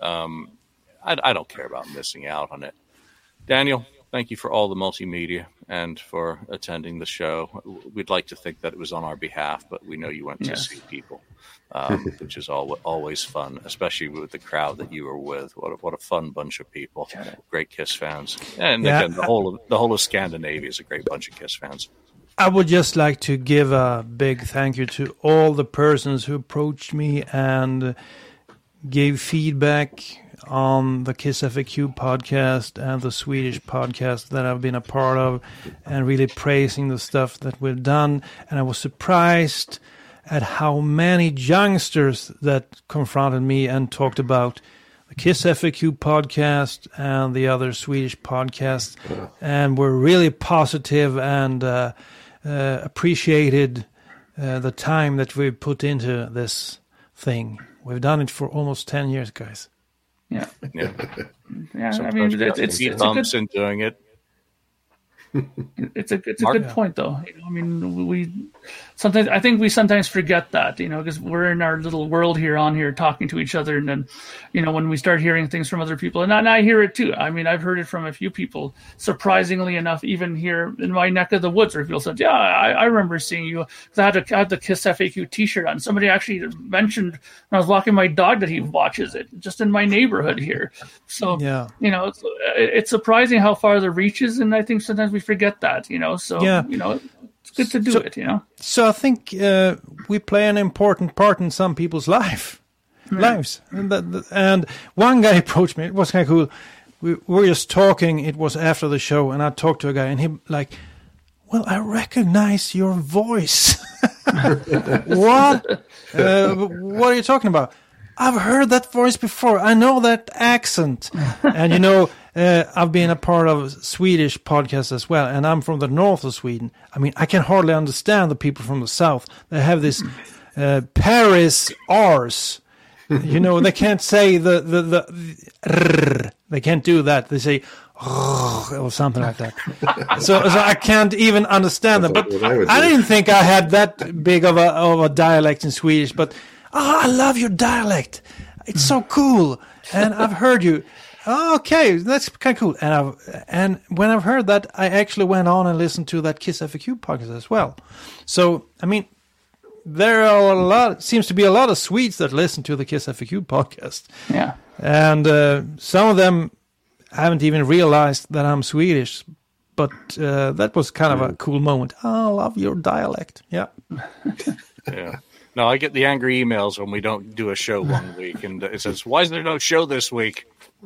I don't care about missing out on it. Daniel, thank you for all the multimedia and for attending the show. We'd like to think that it was on our behalf, but we know you went to see people, which is always fun, especially with the crowd that you were with. What a fun bunch of people, great KISS fans, and again, the whole of Scandinavia is a great bunch of KISS fans. I would just like to give a big thank you to all the persons who approached me and gave feedback on the KISS FAQ podcast and the Swedish podcast that I've been a part of, and really praising the stuff that we've done. And I was surprised at how many youngsters that confronted me and talked about the KISS FAQ podcast and the other Swedish podcasts, and were really positive and appreciated the time that we put into this thing. We've done it for almost 10 years, guys. Yeah. Sometimes I mean, it's bumps in doing it. It's a good point, though. I mean, we sometimes forget that, because we're in our little world here talking to each other, and then, when we start hearing things from other people, and I hear it too. I mean, I've heard it from a few people, surprisingly enough, even here in my neck of the woods, where people said, "Yeah, I remember seeing you." Because I had the KISS FAQ T-shirt on. Somebody actually mentioned when I was walking my dog that he watches it just in my neighborhood here. So, it's surprising how far the reach is, and I think sometimes we forget that, so, it's good to do it, So I think we play an important part in some people's lives. And one guy approached me. It was kind of cool. We were just talking. It was after the show, and I talked to a guy, and he like, "Well, I recognize your voice." What? What are you talking about? I've heard that voice before. I know that accent. And, I've been a part of Swedish podcasts as well, and I'm from the north of Sweden. I mean, I can hardly understand the people from the south. They have this Paris R's. They can't say the they can't do that. They say or something like that. So I can't even understand them. But I didn't think I had that big of a dialect in Swedish. But I love your dialect. It's so cool. And I've heard you. Okay, that's kind of cool. And when I've heard that, I actually went on and listened to that KISS FAQ podcast as well. So, I mean, there are seems to be a lot of Swedes that listen to the KISS FAQ podcast. Yeah. And some of them haven't even realized that I'm Swedish. But that was kind of a cool moment. I love your dialect. Yeah. Yeah. No, I get the angry emails when we don't do a show one week, and it says, "Why is there no show this week?"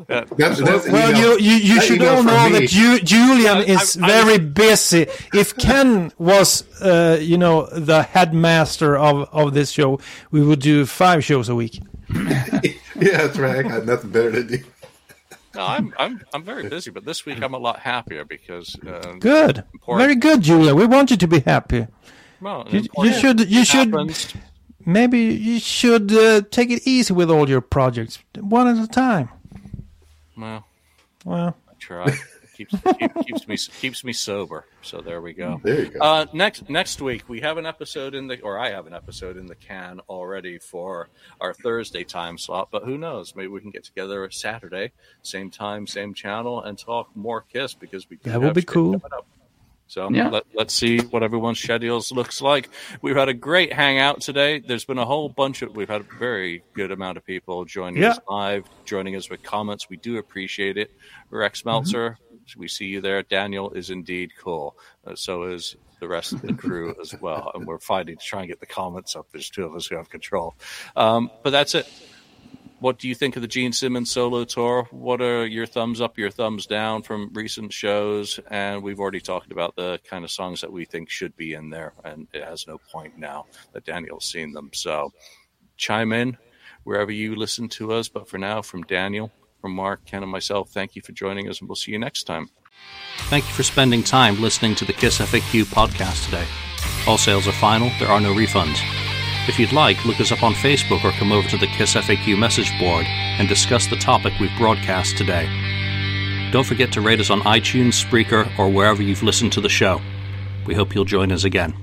Well, you should all know that Julian is very busy. If Ken was, the headmaster of this show, we would do 5 shows a week. Yeah, that's right. I got nothing better to do. No, I'm very busy, but this week I'm a lot happier because good, very good, Julian. We want you to be happy. Well, you should. Maybe you should take it easy with all your projects, one at a time. Well, I try. keeps me sober. So there we go. There you go. Next week we have an episode I have an episode in the can already for our Thursday time slot. But who knows? Maybe we can get together Saturday, same time, same channel, and talk more Kiss, because that will be cool. So let's see what everyone's schedules looks like. We've had a great hangout today. There's been a whole we've had a very good amount of people joining us live, joining us with comments. We do appreciate it. Rex Meltzer, we see you there. Daniel is indeed cool. So is the rest of the crew as well. And we're fighting to try and get the comments up. There's two of us who have control. But that's it. What do you think of the Gene Simmons solo tour? What are your thumbs up, your thumbs down from recent shows? And we've already talked about the kind of songs that we think should be in there, and it has no point now that Daniel's seen them. So chime in wherever you listen to us. But for now, from Daniel, from Mark, Ken, and myself, thank you for joining us, and we'll see you next time. Thank you for spending time listening to the Kiss FAQ podcast today. All sales are final. There are no refunds. If you'd like, look us up on Facebook or come over to the Kiss FAQ message board and discuss the topic we've broadcast today. Don't forget to rate us on iTunes, Spreaker, or wherever you've listened to the show. We hope you'll join us again.